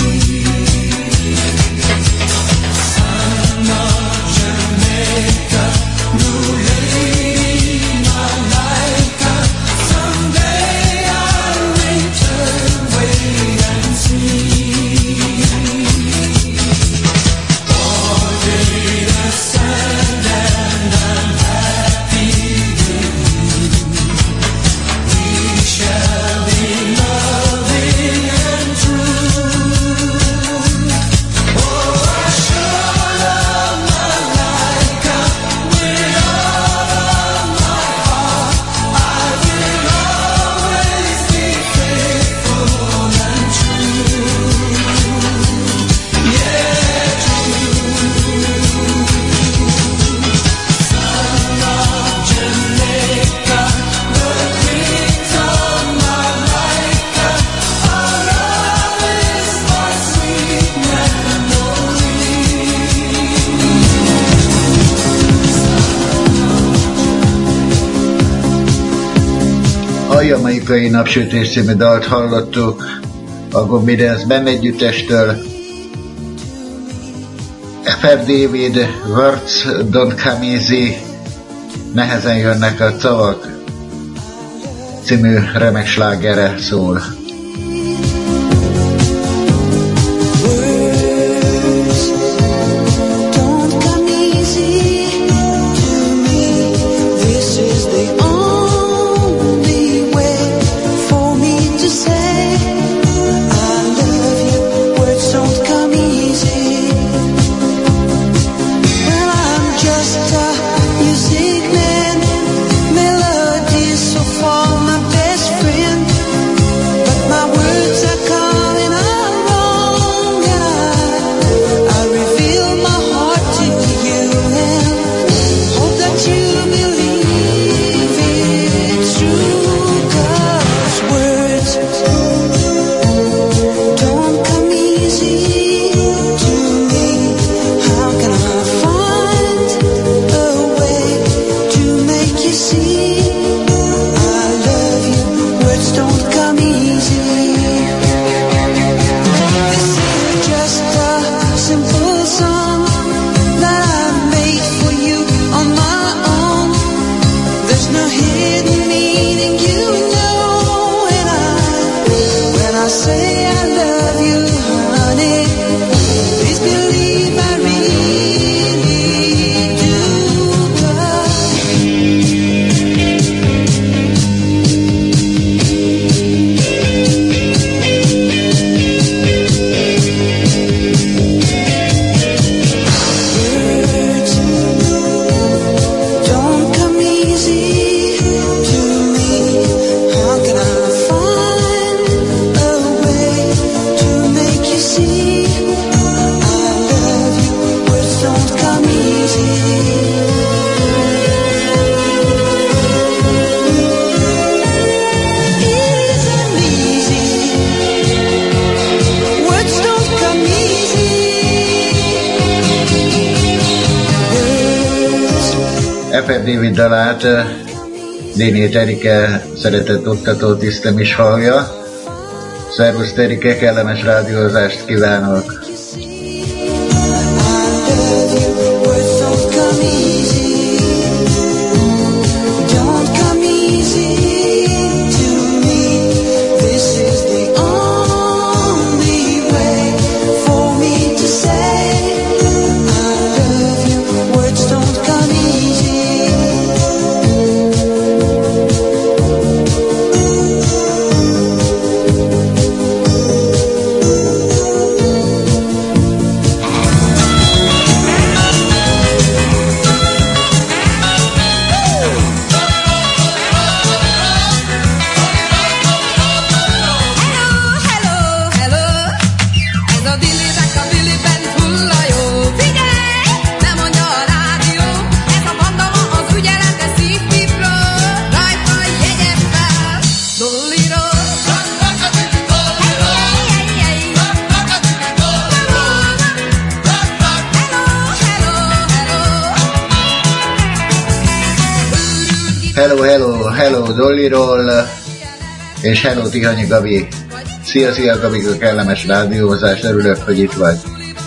Son of Jamaica, new lady, my life, someday I'll return, wait and see. A Jamaikai Napsütés című dalt hallottuk a Gombi Dance Band együttestől. F R. David, Words Don't Come Easy, Nehezen jönnek a szavak című remek slágerre szól. Words Eper David dalát Dénét Erike szeretett oktató tisztem is hallja. Szervusz Erike, kellemes rádiózást kívánok! Hello, hello, hello Dollyról, és hello Tihanyi Gabi. Szia, szia Gabi, kellemes rádiózás, örülök, hogy itt vagy.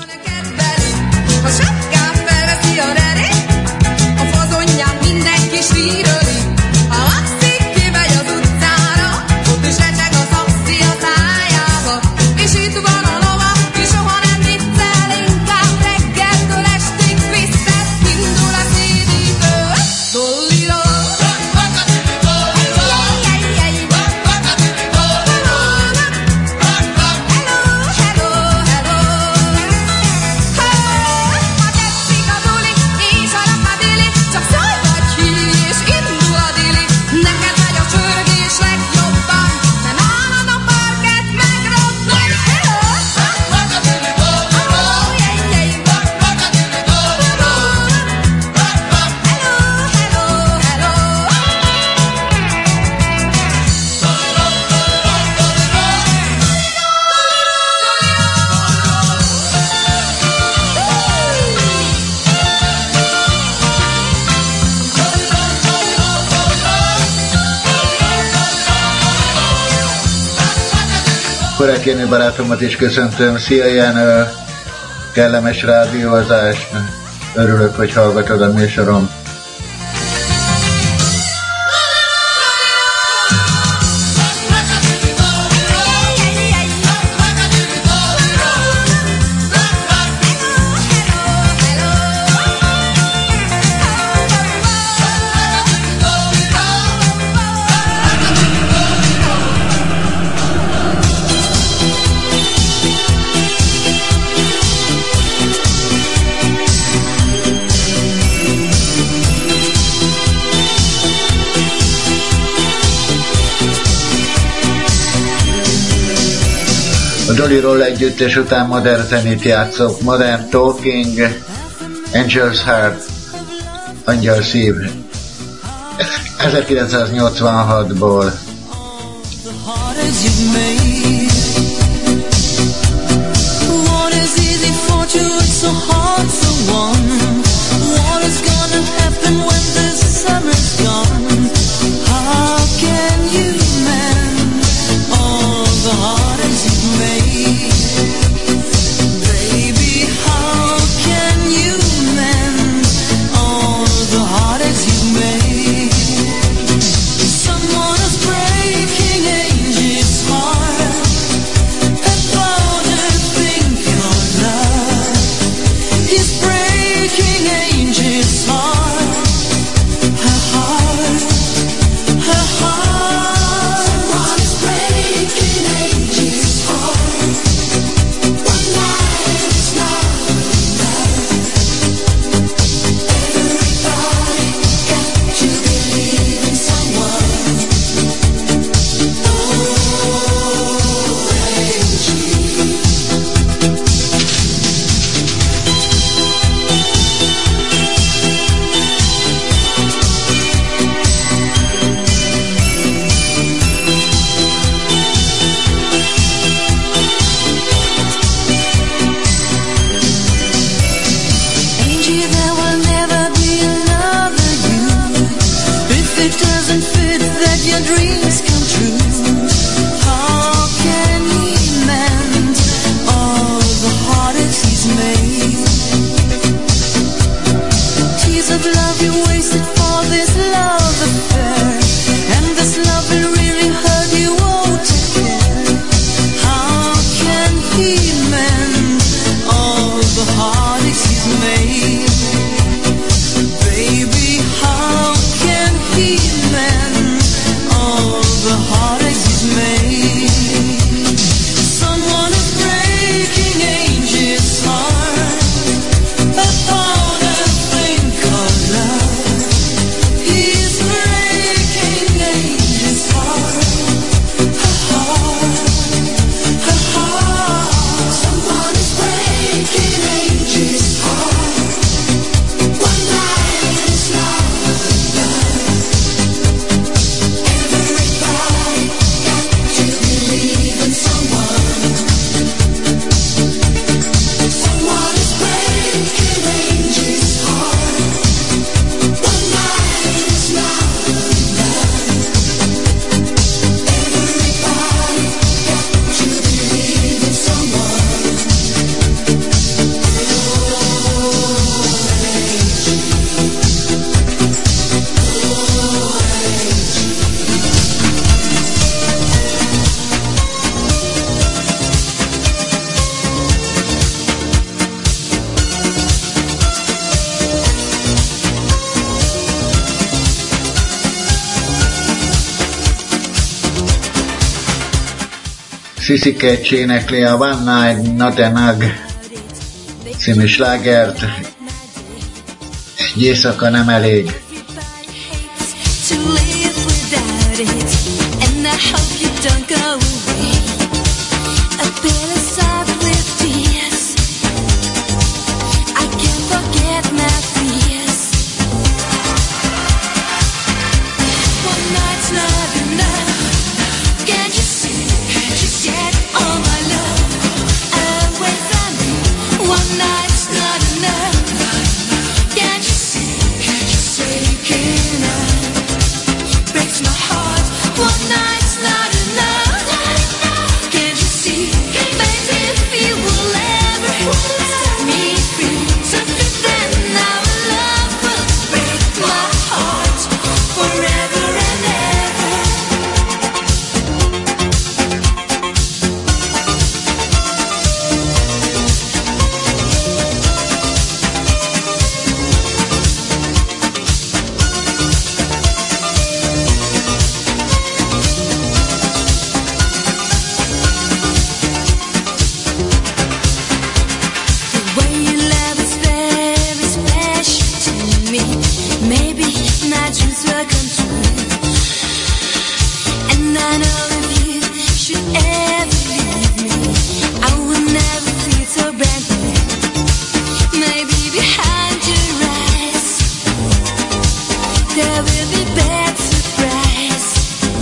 Korák Jenő barátomat is köszöntöm. Szia Jenő, kellemes rádiózást, örülök, hogy hallgatod a műsorom. Dollyról együttes után modern zenét játszok. Modern Talking, Angel's Heart, Angyal Szív, ezerkilencszáznyolcvanhatból. How can you mend all Sissy Catch énekli a One Night Not Enough című slágert. Egy éjszaka nem elég. To live without it, and I hope you don't go away. A pillow soft with tears, I can't forget my fears. One night's not enough, can't you see? Can't you get all my love away from me? One night's not enough, can't you see? Can't you see? Breaking up, breaks my heart. One night's not enough. Can't you see, baby, if you will ever set me free, something then our love will break my heart forever and ever. The way you love is very special to me. Maybe my dreams will come true. And I know if you should ever leave me, I will never feel so brand new. Maybe behind your eyes there will be bad surprise.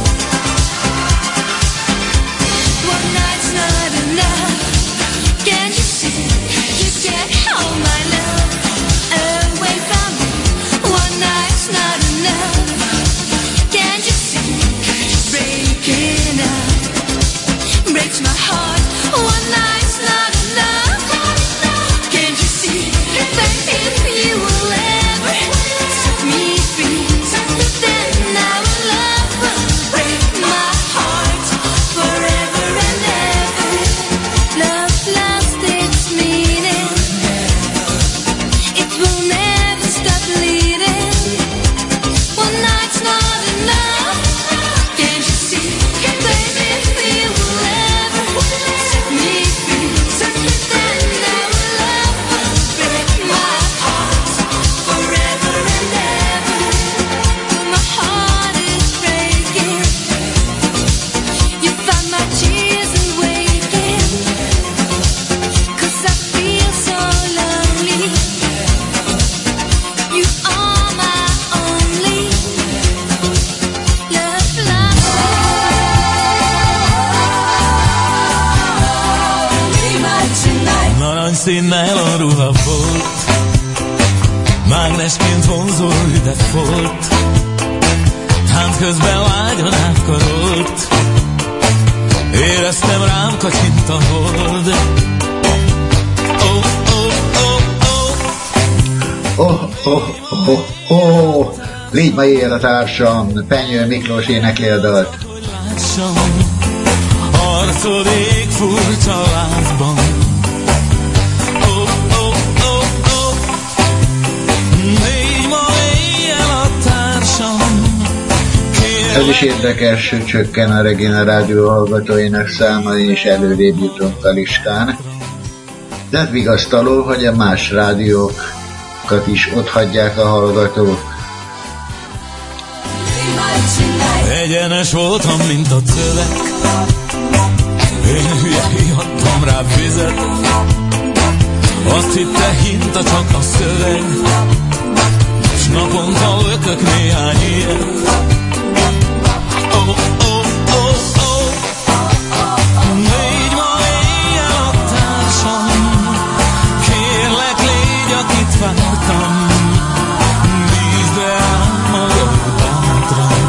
One night's not enough. Can't you see? You get all my love away from me. One night's not enough. Can't you see? Breaking up breaks my heart. One night's not enough. Can't you see? Baby, if you will ever set me free, then our love will break my heart forever and ever. Love lost its meaning. It will never stop bleeding. One night's not enough. Can't you see, baby, if you will ever set me free, then our love will break my heart forever and ever. My heart is breaking. You found my tears and waking, 'cause I feel so lonely. You are my only love, love. Narancsszínnel a ruha volt, mágnesként vonzó üdep volt, tánc közben lágyan átkarolt, éreztem rám kacsint a hold. Oh, oh, oh, Oh, oh, oh, oh. Légy ma éjjel a társam, Penyő Miklós énekli a dalt. lássam, arcod ég furcsa lázban. Oh, oh, oh, oh, légy ma éjjel a társam, kérlek. Ez is érdekes, hogy csökken a Regina rádió hallgatóinak száma, és előrébb jutunk a listán. De hát vigasztaló, hogy a más rádiókat is otthagyják a hallgatók. Egyenes voltam, mint a cövek, én hülye kiadtam rá vizet, azt hitte hinta csak a szöveg, s naponta lökök néhány ilyet. Oh, oh, oh, oh, légy ma éjjel a társam, kérlek légy, akit vártam, bízd rám magad bátran.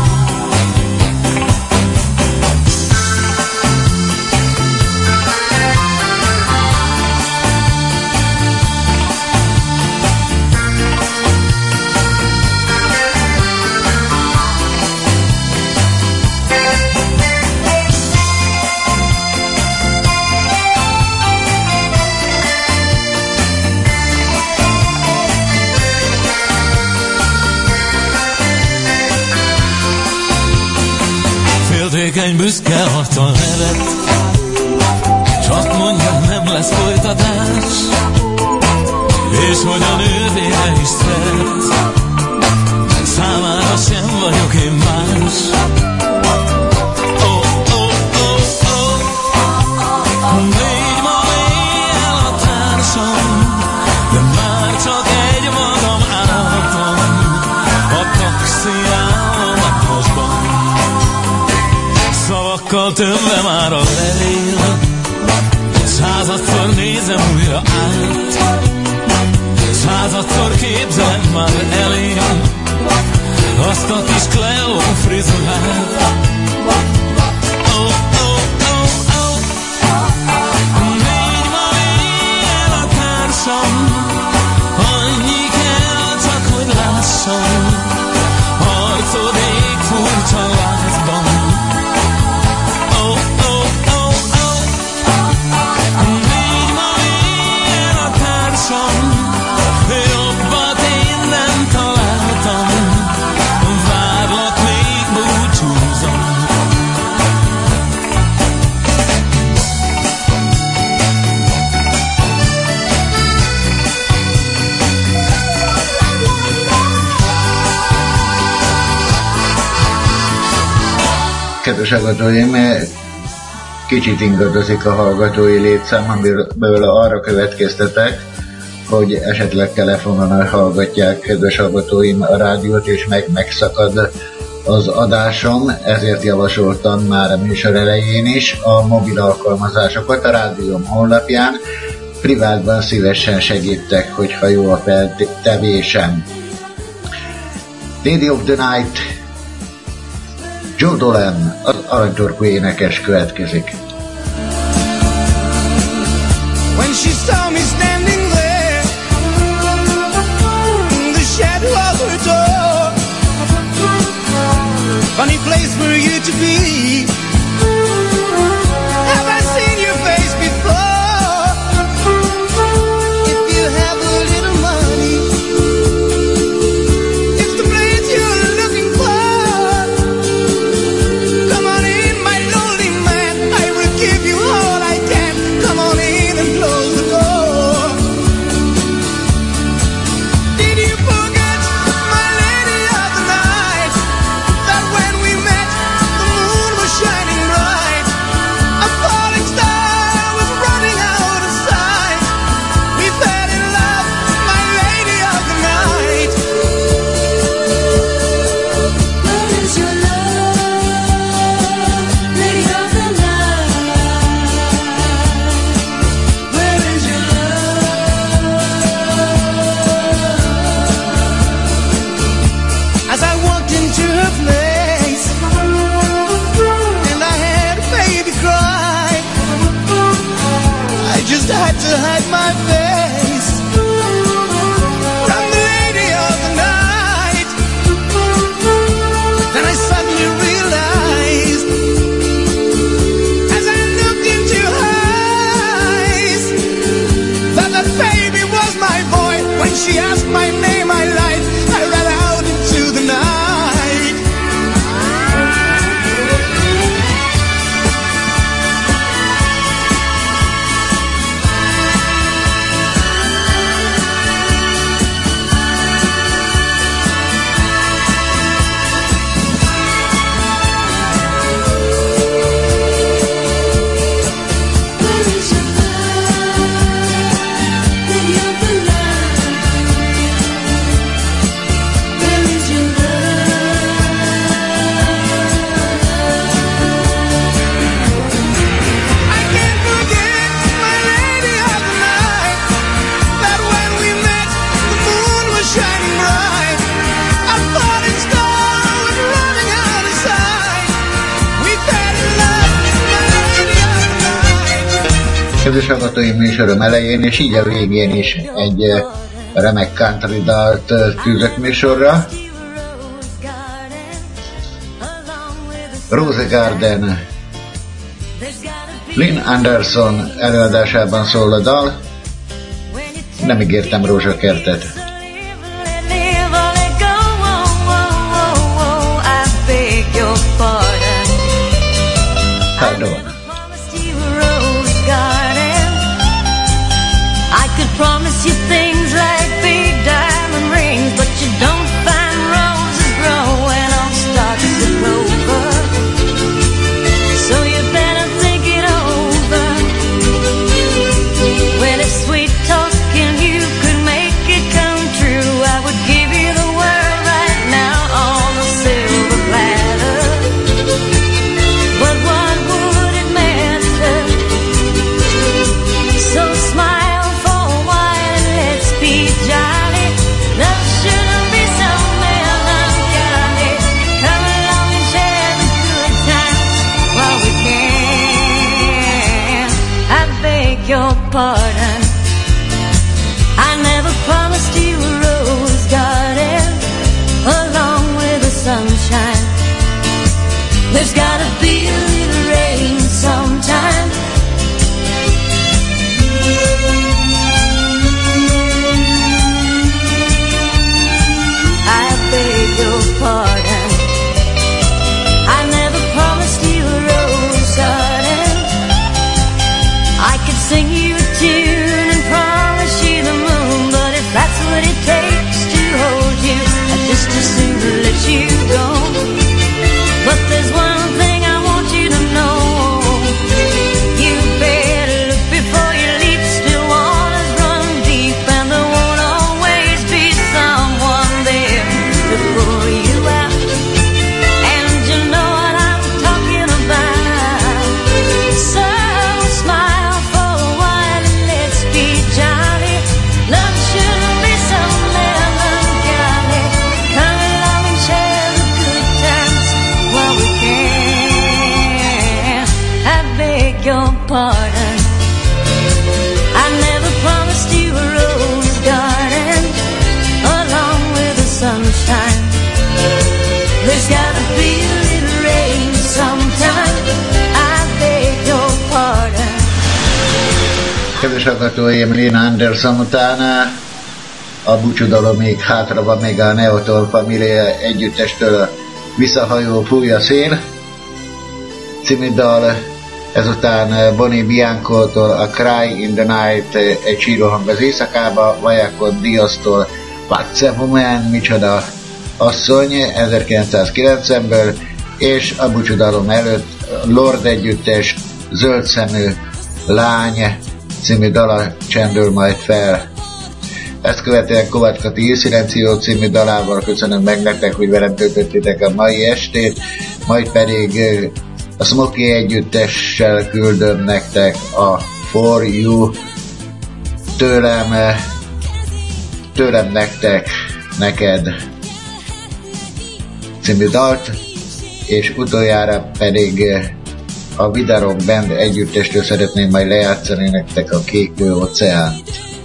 Féltékeny büszke arccal nevet, lesz folytatás, és hogy a nővére is szeret, számára sem vagyok én más. Oh, oh, oh, oh. Még ma éjjel a társam, de már csak egy magam álltam a taxiállomásban. Szavakkal tömve már a levél, századszor nézem újra át, századszor képzelem már elém azt a kis Cleo frizurát. Oh, oh, oh, oh. Még ma éjjel a társam, annyi kell csak, hogy lássam arcod ég furcsa lázban. Oh, oh, oh, oh. Még ma éjjel a társam, jobbat én nem találtam, várlak, még búcsúzom. Kedves hallgatóim, kicsit ingadozik a hallgatói létszám, amiből arra következtetek, hogy esetleg telefonon hallgatják, kedves hallgatóim, a rádiót, és meg megszakad az adásom, ezért javasoltam már a műsor elején is a mobil alkalmazásokat a rádióm honlapján. Privátban szívesen segítek, hogyha jó a feltevésem. Lady of the Night, Joe Dolan, az aranytorkú énekes következik. When she saw me standing there in the shadow of her door, funny place for you to be. Have I seen your face before? If you have a little money, it's the place you're looking for. Come on in, my lonely man, I will give you all I can. Come on in and close the door. Did you forget, my lady of the night, that when we met, the moon was shining bright, a falling star was running out of sight. We fell in love, my lady of the night. Where is your love, lady of the night? Where is your love? As I walked into her place, and I had a baby cry, I just had to hide my face from the lady of the night. Then I suddenly realized, as I looked into her eyes, that that baby was my boy. When she asked my name, I lied. I ran out into the night. Where is your love, lady of the night? Where is your I can't forget, my lady of the night, that when we met, the moon was shining bright, a falling star was running out of sight. We fell in love, my lady of the night. Kedves hallgatóim, műsorom elején és így a végén is egy eh, remek country dalt eh, tűzök műsorra. Rose Garden, Lynn Anderson előadásában szól a dal. Nem ígértem rózsakertet. live, or let go, oh, oh, oh, oh, I beg your pardon. Pardon. Promised you a rose garden could promise you things like big diamond rings, but you don't find roses growing on stalks of clover. So you better think it over. Well, if sweet talking you could make it come true, I would give you the world right now on a silver platter. But what would it matter? So smile for a while and let's be jolly. Love shouldn't be so melancholy. Come along and share the good times while we can. I beg your pardon, I never promised you a rose garden along with the sunshine. There's gotta be a little rain sometime. I beg your pardon, I never promised you a rose garden. I could sing you a tune and promise you the moon, but if that's what it takes to hold you, I'd just as soon let you go. But there's one thing I want you to know. You better look before you leap. Still waters run deep, and there won't always be someone there to pull you out. And you know what I'm talking about. So smile for a while and let's be jolly. Love shouldn't be so melancholy. Come along and share the good times while we can. I beg your pardon, I never promised you a rose garden along with the sunshine. There's gotta be a little rain sometime. I beg your pardon. Kedves hallgatóim, Lina Anderson után a búcsúdalom még hátra van, még a Neotol Familia együttestől a Visszahajó fújja szél című dal, ezután Bonnie Bianco-tól a Cry in the Night, egy síróhang az éjszakába, Vallacon Diaz-tól What's a Woman, micsoda asszony, ezerkilencszázkilencvenből, és a búcsúdalom előtt Lord együttes Zöldszemű lány című dala csendül majd fel. Ezt követően Kovács Kati Il Silencio című dalával köszönöm meg nektek, hogy velem töltöttétek a mai estét, majd pedig a Smokey együttessel küldöm nektek a For You tőlem, tőlem nektek, neked című dalt, és utoljára pedig a Vida Rock Band együttestől szeretném majd lejátszani nektek a Kék óceánt.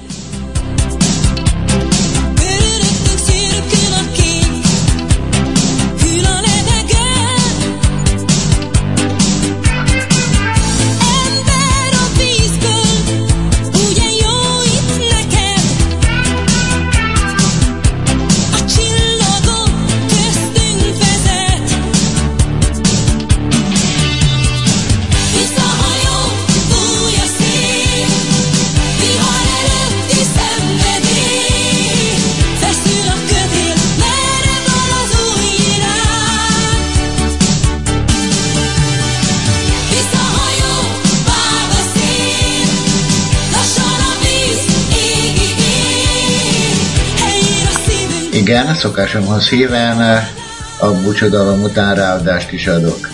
Igen, szokásomhoz híven a búcsúdalom után ráadást is adok.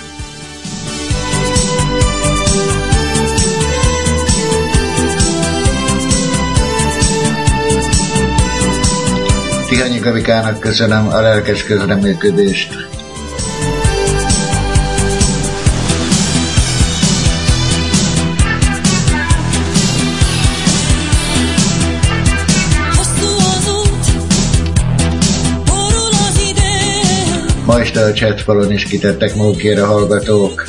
Tihanyi Gabikának köszönöm a lelkes közreműködést. Ma este a chatfalon is kitettek magukére hallgatók.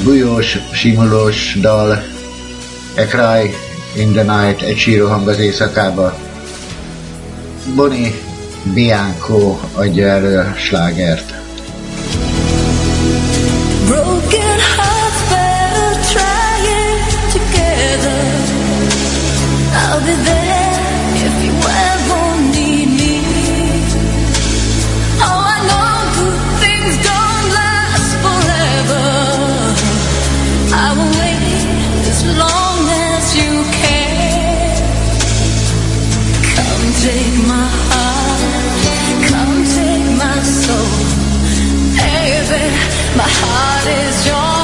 bujós, simulós dal, A Cry in the Night, egy síróhang az éjszakába. Bonnie Bianco adja elő slágert. Broken hearts better trying together. I'll be there if you ever need me. Oh, I know good things don't last forever. I will wait as long as you can. Come take my heart, come take my soul, baby. My heart is your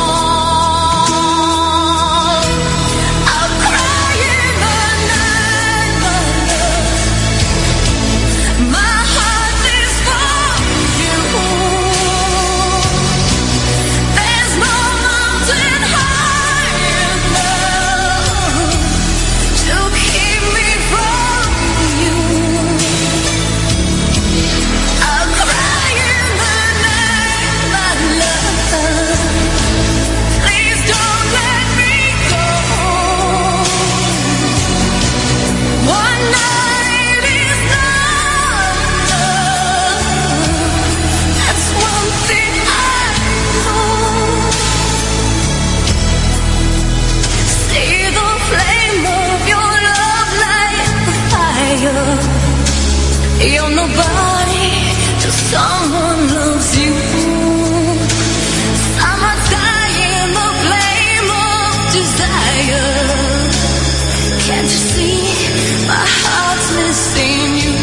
home. I'll cry in the night, my love. My heart is for you. There's no mountain high enough to keep me from you. I'll cry in the night, my love. Please don't let me go. One night is not enough. That's one thing I know. See the flame of your love light the fire. You're nobody till someone loves you. Summer's dying, the flame of desire. Can't you see my heart's missing you?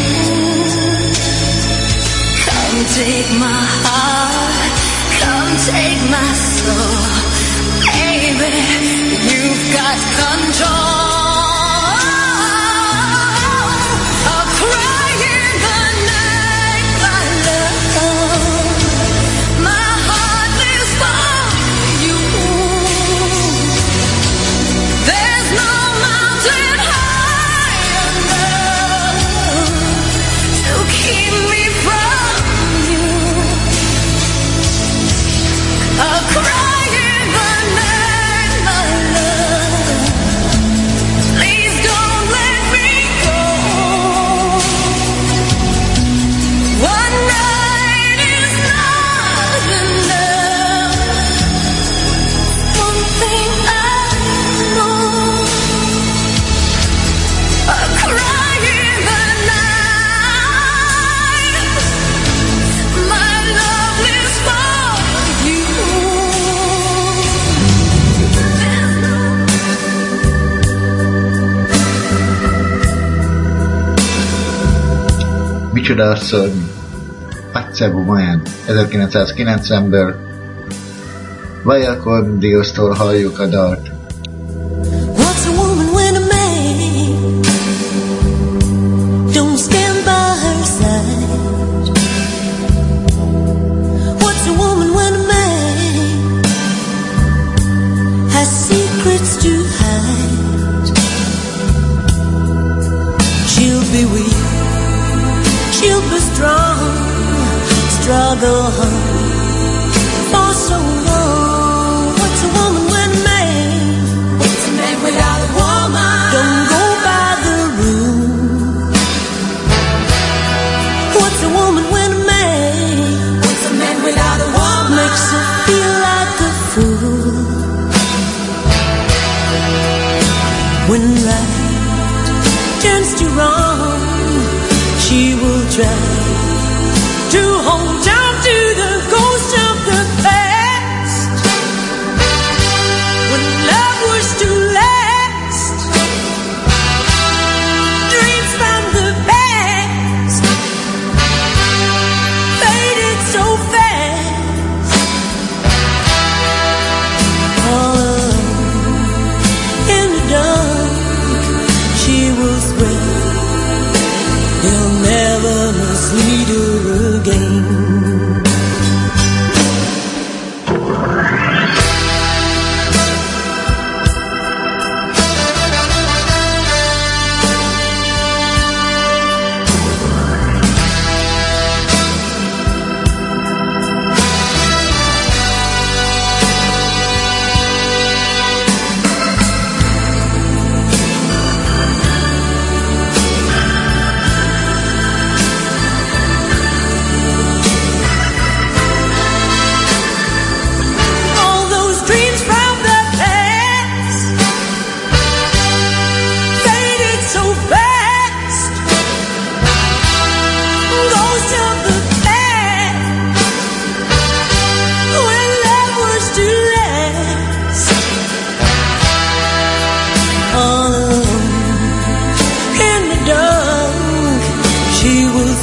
Come take my heart, come take my soul, baby. You've got control. I'll cry in the night, my love. My heart is for you. There's no mountain high enough to keep me from you. I'll cry in the night, my love. Please don't let me go. One night is not enough. One thing I know. I'll cry in the night. My love is for you. Micsoda asszony, Pazza Woman, ezerkilencszázkilencvenből, Welcome Diostól halljuk a dalt. What's a woman when a man don't stand by her side? What's a woman when a man has secrets to hide? She'll be weak, she'll be strong, struggle hard for so long. What's a woman when a man? What's a man without a woman? Don't go by the rule. What's a woman when a man? What's a man without a woman? Makes her feel like a fool. When right turns to wrong, she will try to hold on to the ghost of the past. When love was to last, dreams from the past faded so fast. All alone in the dark, she will swear he'll never mislead her again.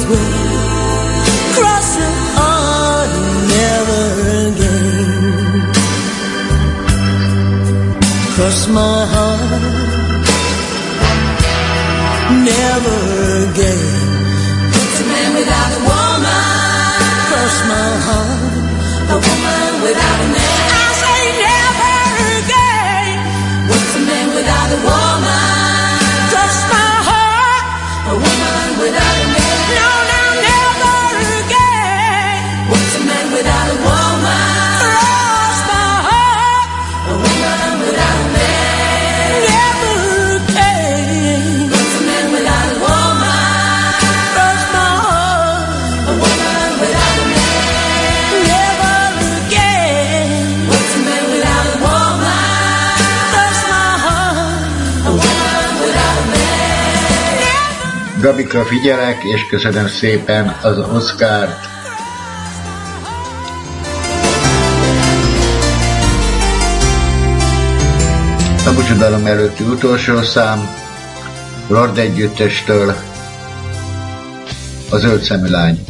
road, cross it on never again. Cross my heart, never again. It's a man without a woman. Cross my heart, a woman without a man. I say never again. What's a man without a woman? Cross my heart, a woman without a man. No, no, never again. What's a man without a woman? Cross my heart, a woman without a man. Never again. What's a man without a woman? Cross my heart, a woman without a man. Never again. What's a man without a woman? Cross my heart, a woman without a man. Gabika, figyelek, és köszönöm szépen az Oscart. A búcsúdalom előtti utolsó szám, Lord együttestől, a Zöld szemű lány.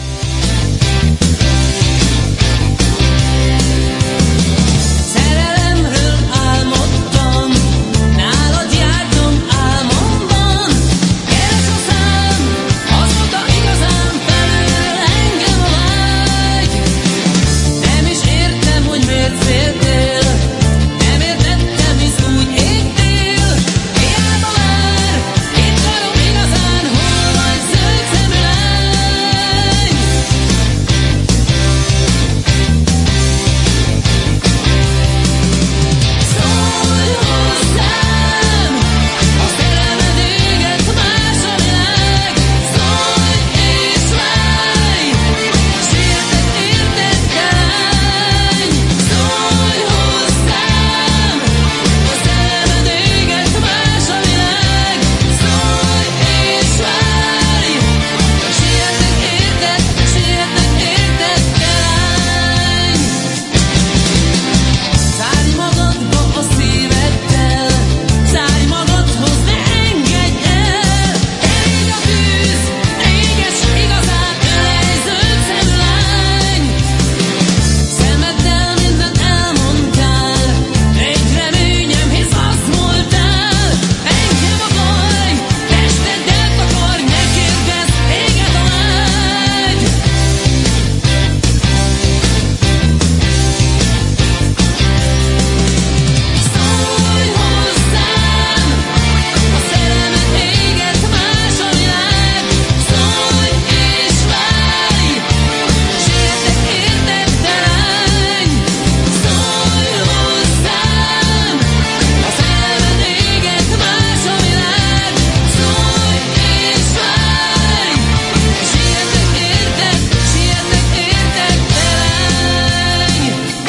Szerelemről álmodtam, nálad jártam álmomban. Keres a szám, azóta igazán felől engem a vágy. Nem is értem, hogy miért féltél, nem értettem, hisz úgy égtél. Hiába már, itt vagyok igazán, hol vagy zöld szemű lány. Szólj hozzám, a szerelmed éget más a világ. Szólj és várj, sietek érted te lány. Szólj hozzám, a szerelmed éget más a világ. Szólj és várj, sietek érted, sietek érted te lány. Zárj magadba a szíveddel, zárj magadhoz, ne engedj el. Elég a tűz, éges igazán, ölej zöld szemű lány. Szemeddel mindent elmondtál, egy reményem, hisz az voltál. Engem a baj, testeddel takar, ne kérdezz, éget a vágy. Szólj hozzám, a szerelmed éget más a világ. Szólj és várj, sietek érted te lány. Szólj hozzám, a szerelmed éget más a világ. Szólj és várj, sietek érted, sietek érted te lány.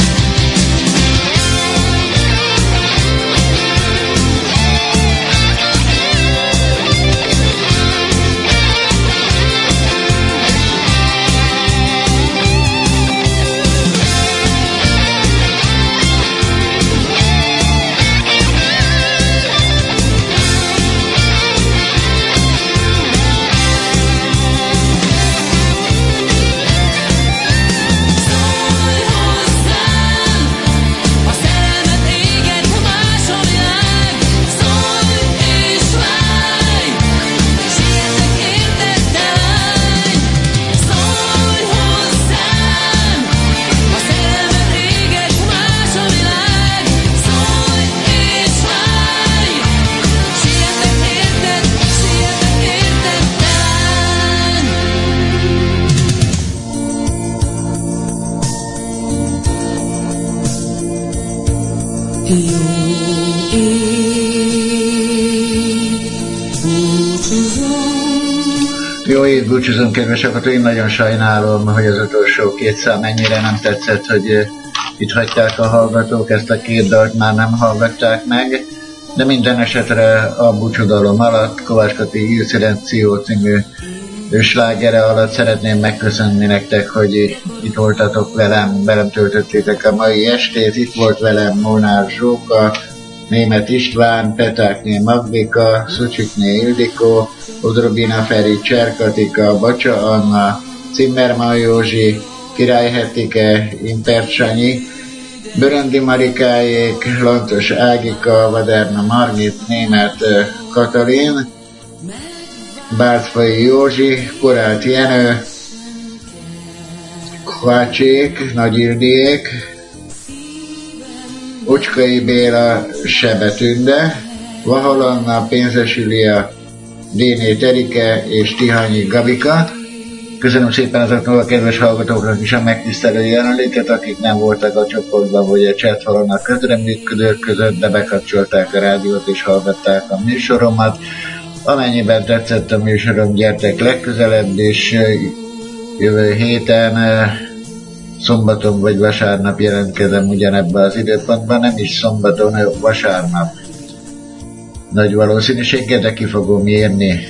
Szólj hozzám, a szerelmed éget más a világ. Szólj és várj, sietek érted te lány. Szólj hozzám, a szerelmed éget más a világ. Szólj és várj, sietek érted, sietek érted te lány. Jó ég, búcsúzom. Jó év, búcsúzom, kedves hallgatók, én nagyon sajnálom, hogy az utolsó két szám ennyire nem tetszett, hogy eh, itt hagyták a hallgatók, ezt a két dalt már nem hallgatták meg, de minden esetre a búcsúdalom alatt, Kovács Kati Il Silenzio című slágere alatt szeretném megköszönni nektek, hogy itt voltatok velem, velem töltöttétek a mai estét, itt volt velem Molnár Zsóka, Németh István, Petákné Magdika, Szucsikné Ildikó, Udrobina Feri, Cserkatika, Bacsa Anna, Zimmermann Józsi, Király Hetike, Impert Sanyi, Böröndi Marikáék, Lantos Ágika, Vaderna Margit, Németh Katalin, Bártfai Józsi, Korált Jenő, Kvácsék, Nagy Ildiék, Ucskai Béla, Sebe Tünde, Vahal Anna, Pénzes Ilia, Déné Terike és Tihanyi Gabika. Köszönöm szépen azoknak a kedves hallgatóknak is a megtisztelő jelenlétet, akik nem voltak a csoportban vagy a chat falon a közreműködők között, de bekapcsolták a rádiót és hallgatták a műsoromat. Amennyiben tetszett a műsorom, gyertek legközelebb, és jövő héten szombaton vagy vasárnap jelentkezem ugyanebben az időpontban, nem is szombaton, hanem vasárnap. Nagy valószínűséggel, de ki fogom írni.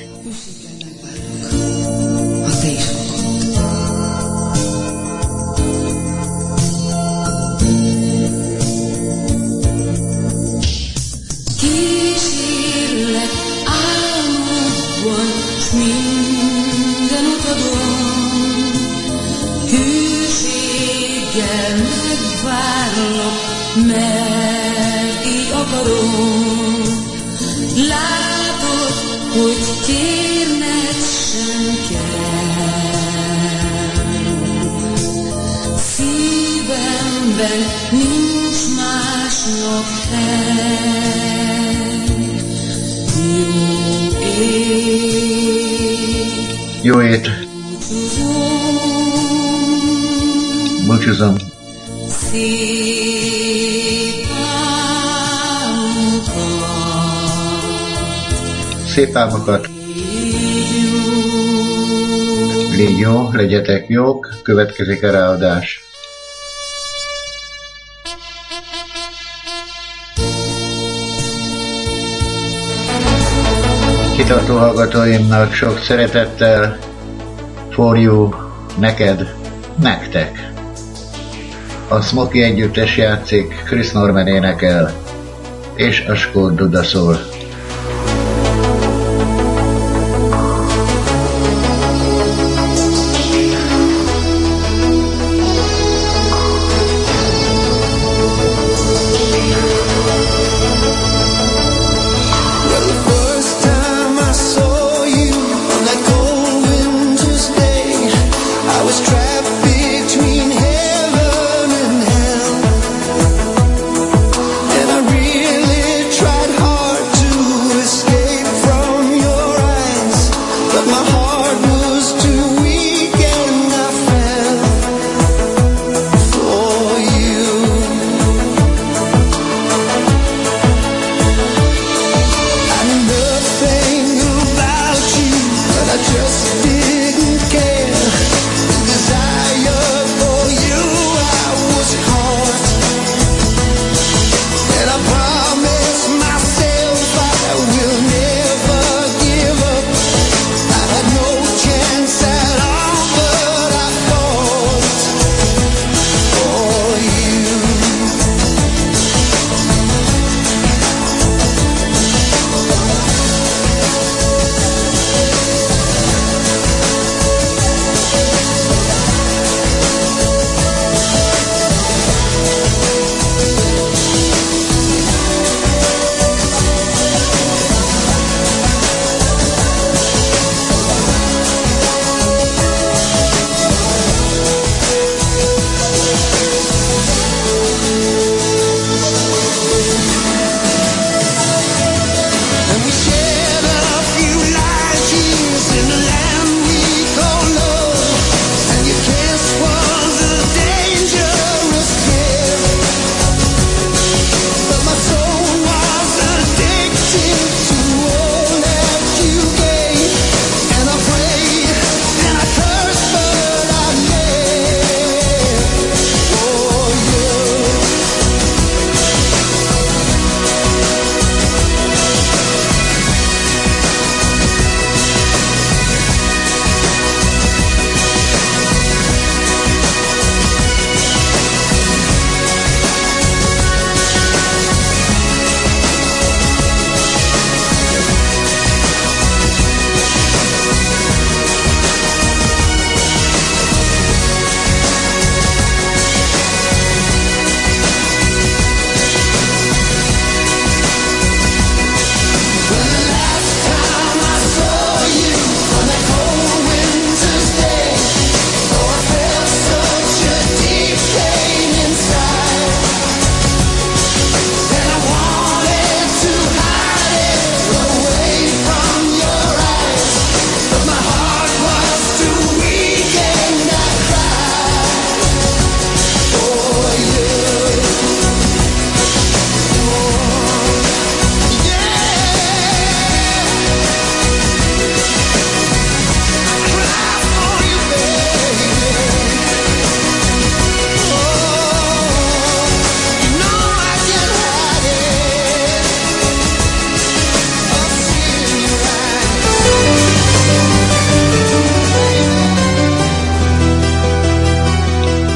Jó ét! Búcsúzom! Szép álmokat! Légy jó, legyetek jók, következik a ráadás. Kitartó hallgatóimnak sok szeretettel, for you, neked, nektek. A Smoky együttes játszik, Chris Norman énekel, és a Skót Duda szól. Tried hard to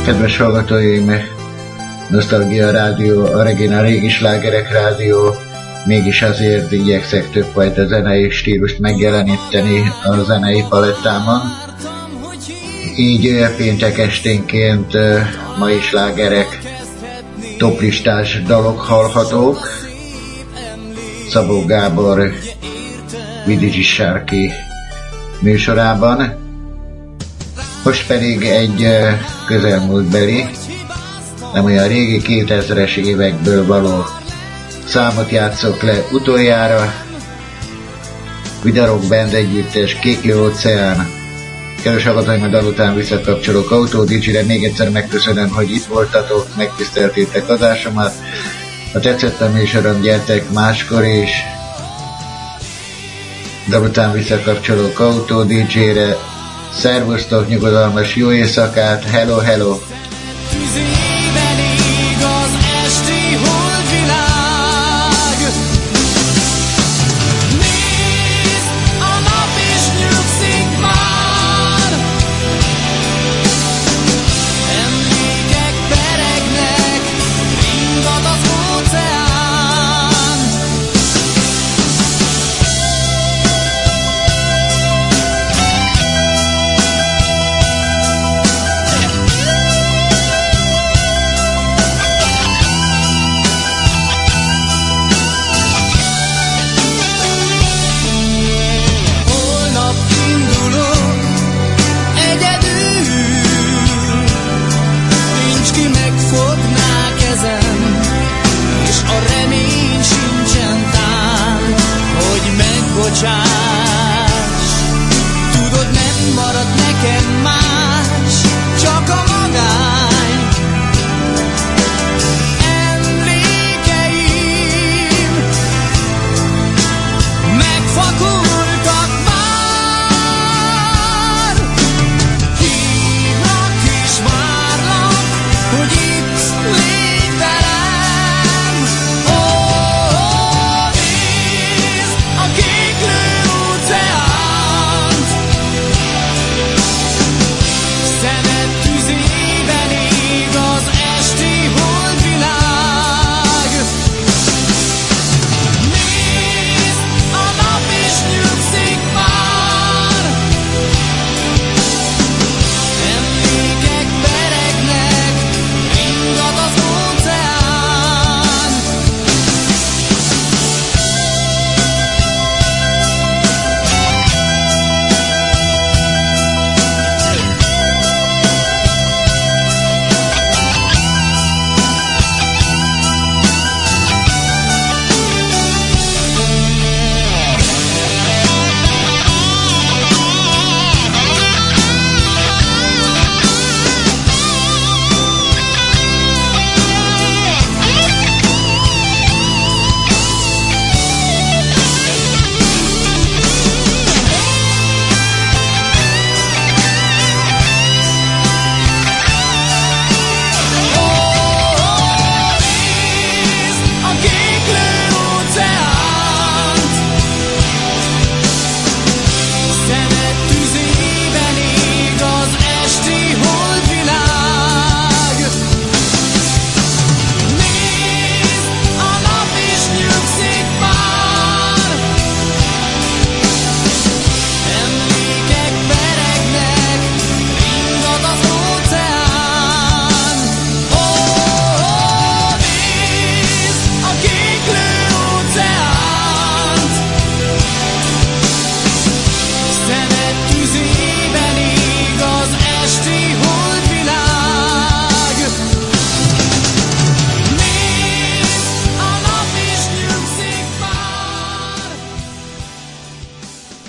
Kedves hallgatóim, Nosztalgia Rádió, a Regina Régi Slágerek Rádió, mégis azért igyekszek többfajta zenei stílust megjeleníteni a zenei palettámon. Így péntek esténként mai slágerek, toplistás dalok hallhatók. Szabó Gábor Vidicsi Sárki műsorában. Most pedig egy közelmúltbeli, nem olyan régi kétezres évekből való számot játszok le utoljára. Vidarok Band együttes, Kékli Óceán. Kedves hallgatóim, a dal után visszakapcsolok Autó Dicsire. Még egyszer megköszönöm, hogy itt voltatok, megtiszteltétek adásomat. Ha tetszett a műsorom, gyertek máskor is. Dal után visszakapcsolok Autó Dicsire. Szervusztok, nyugodalmas jó éjszakát, hello, hello!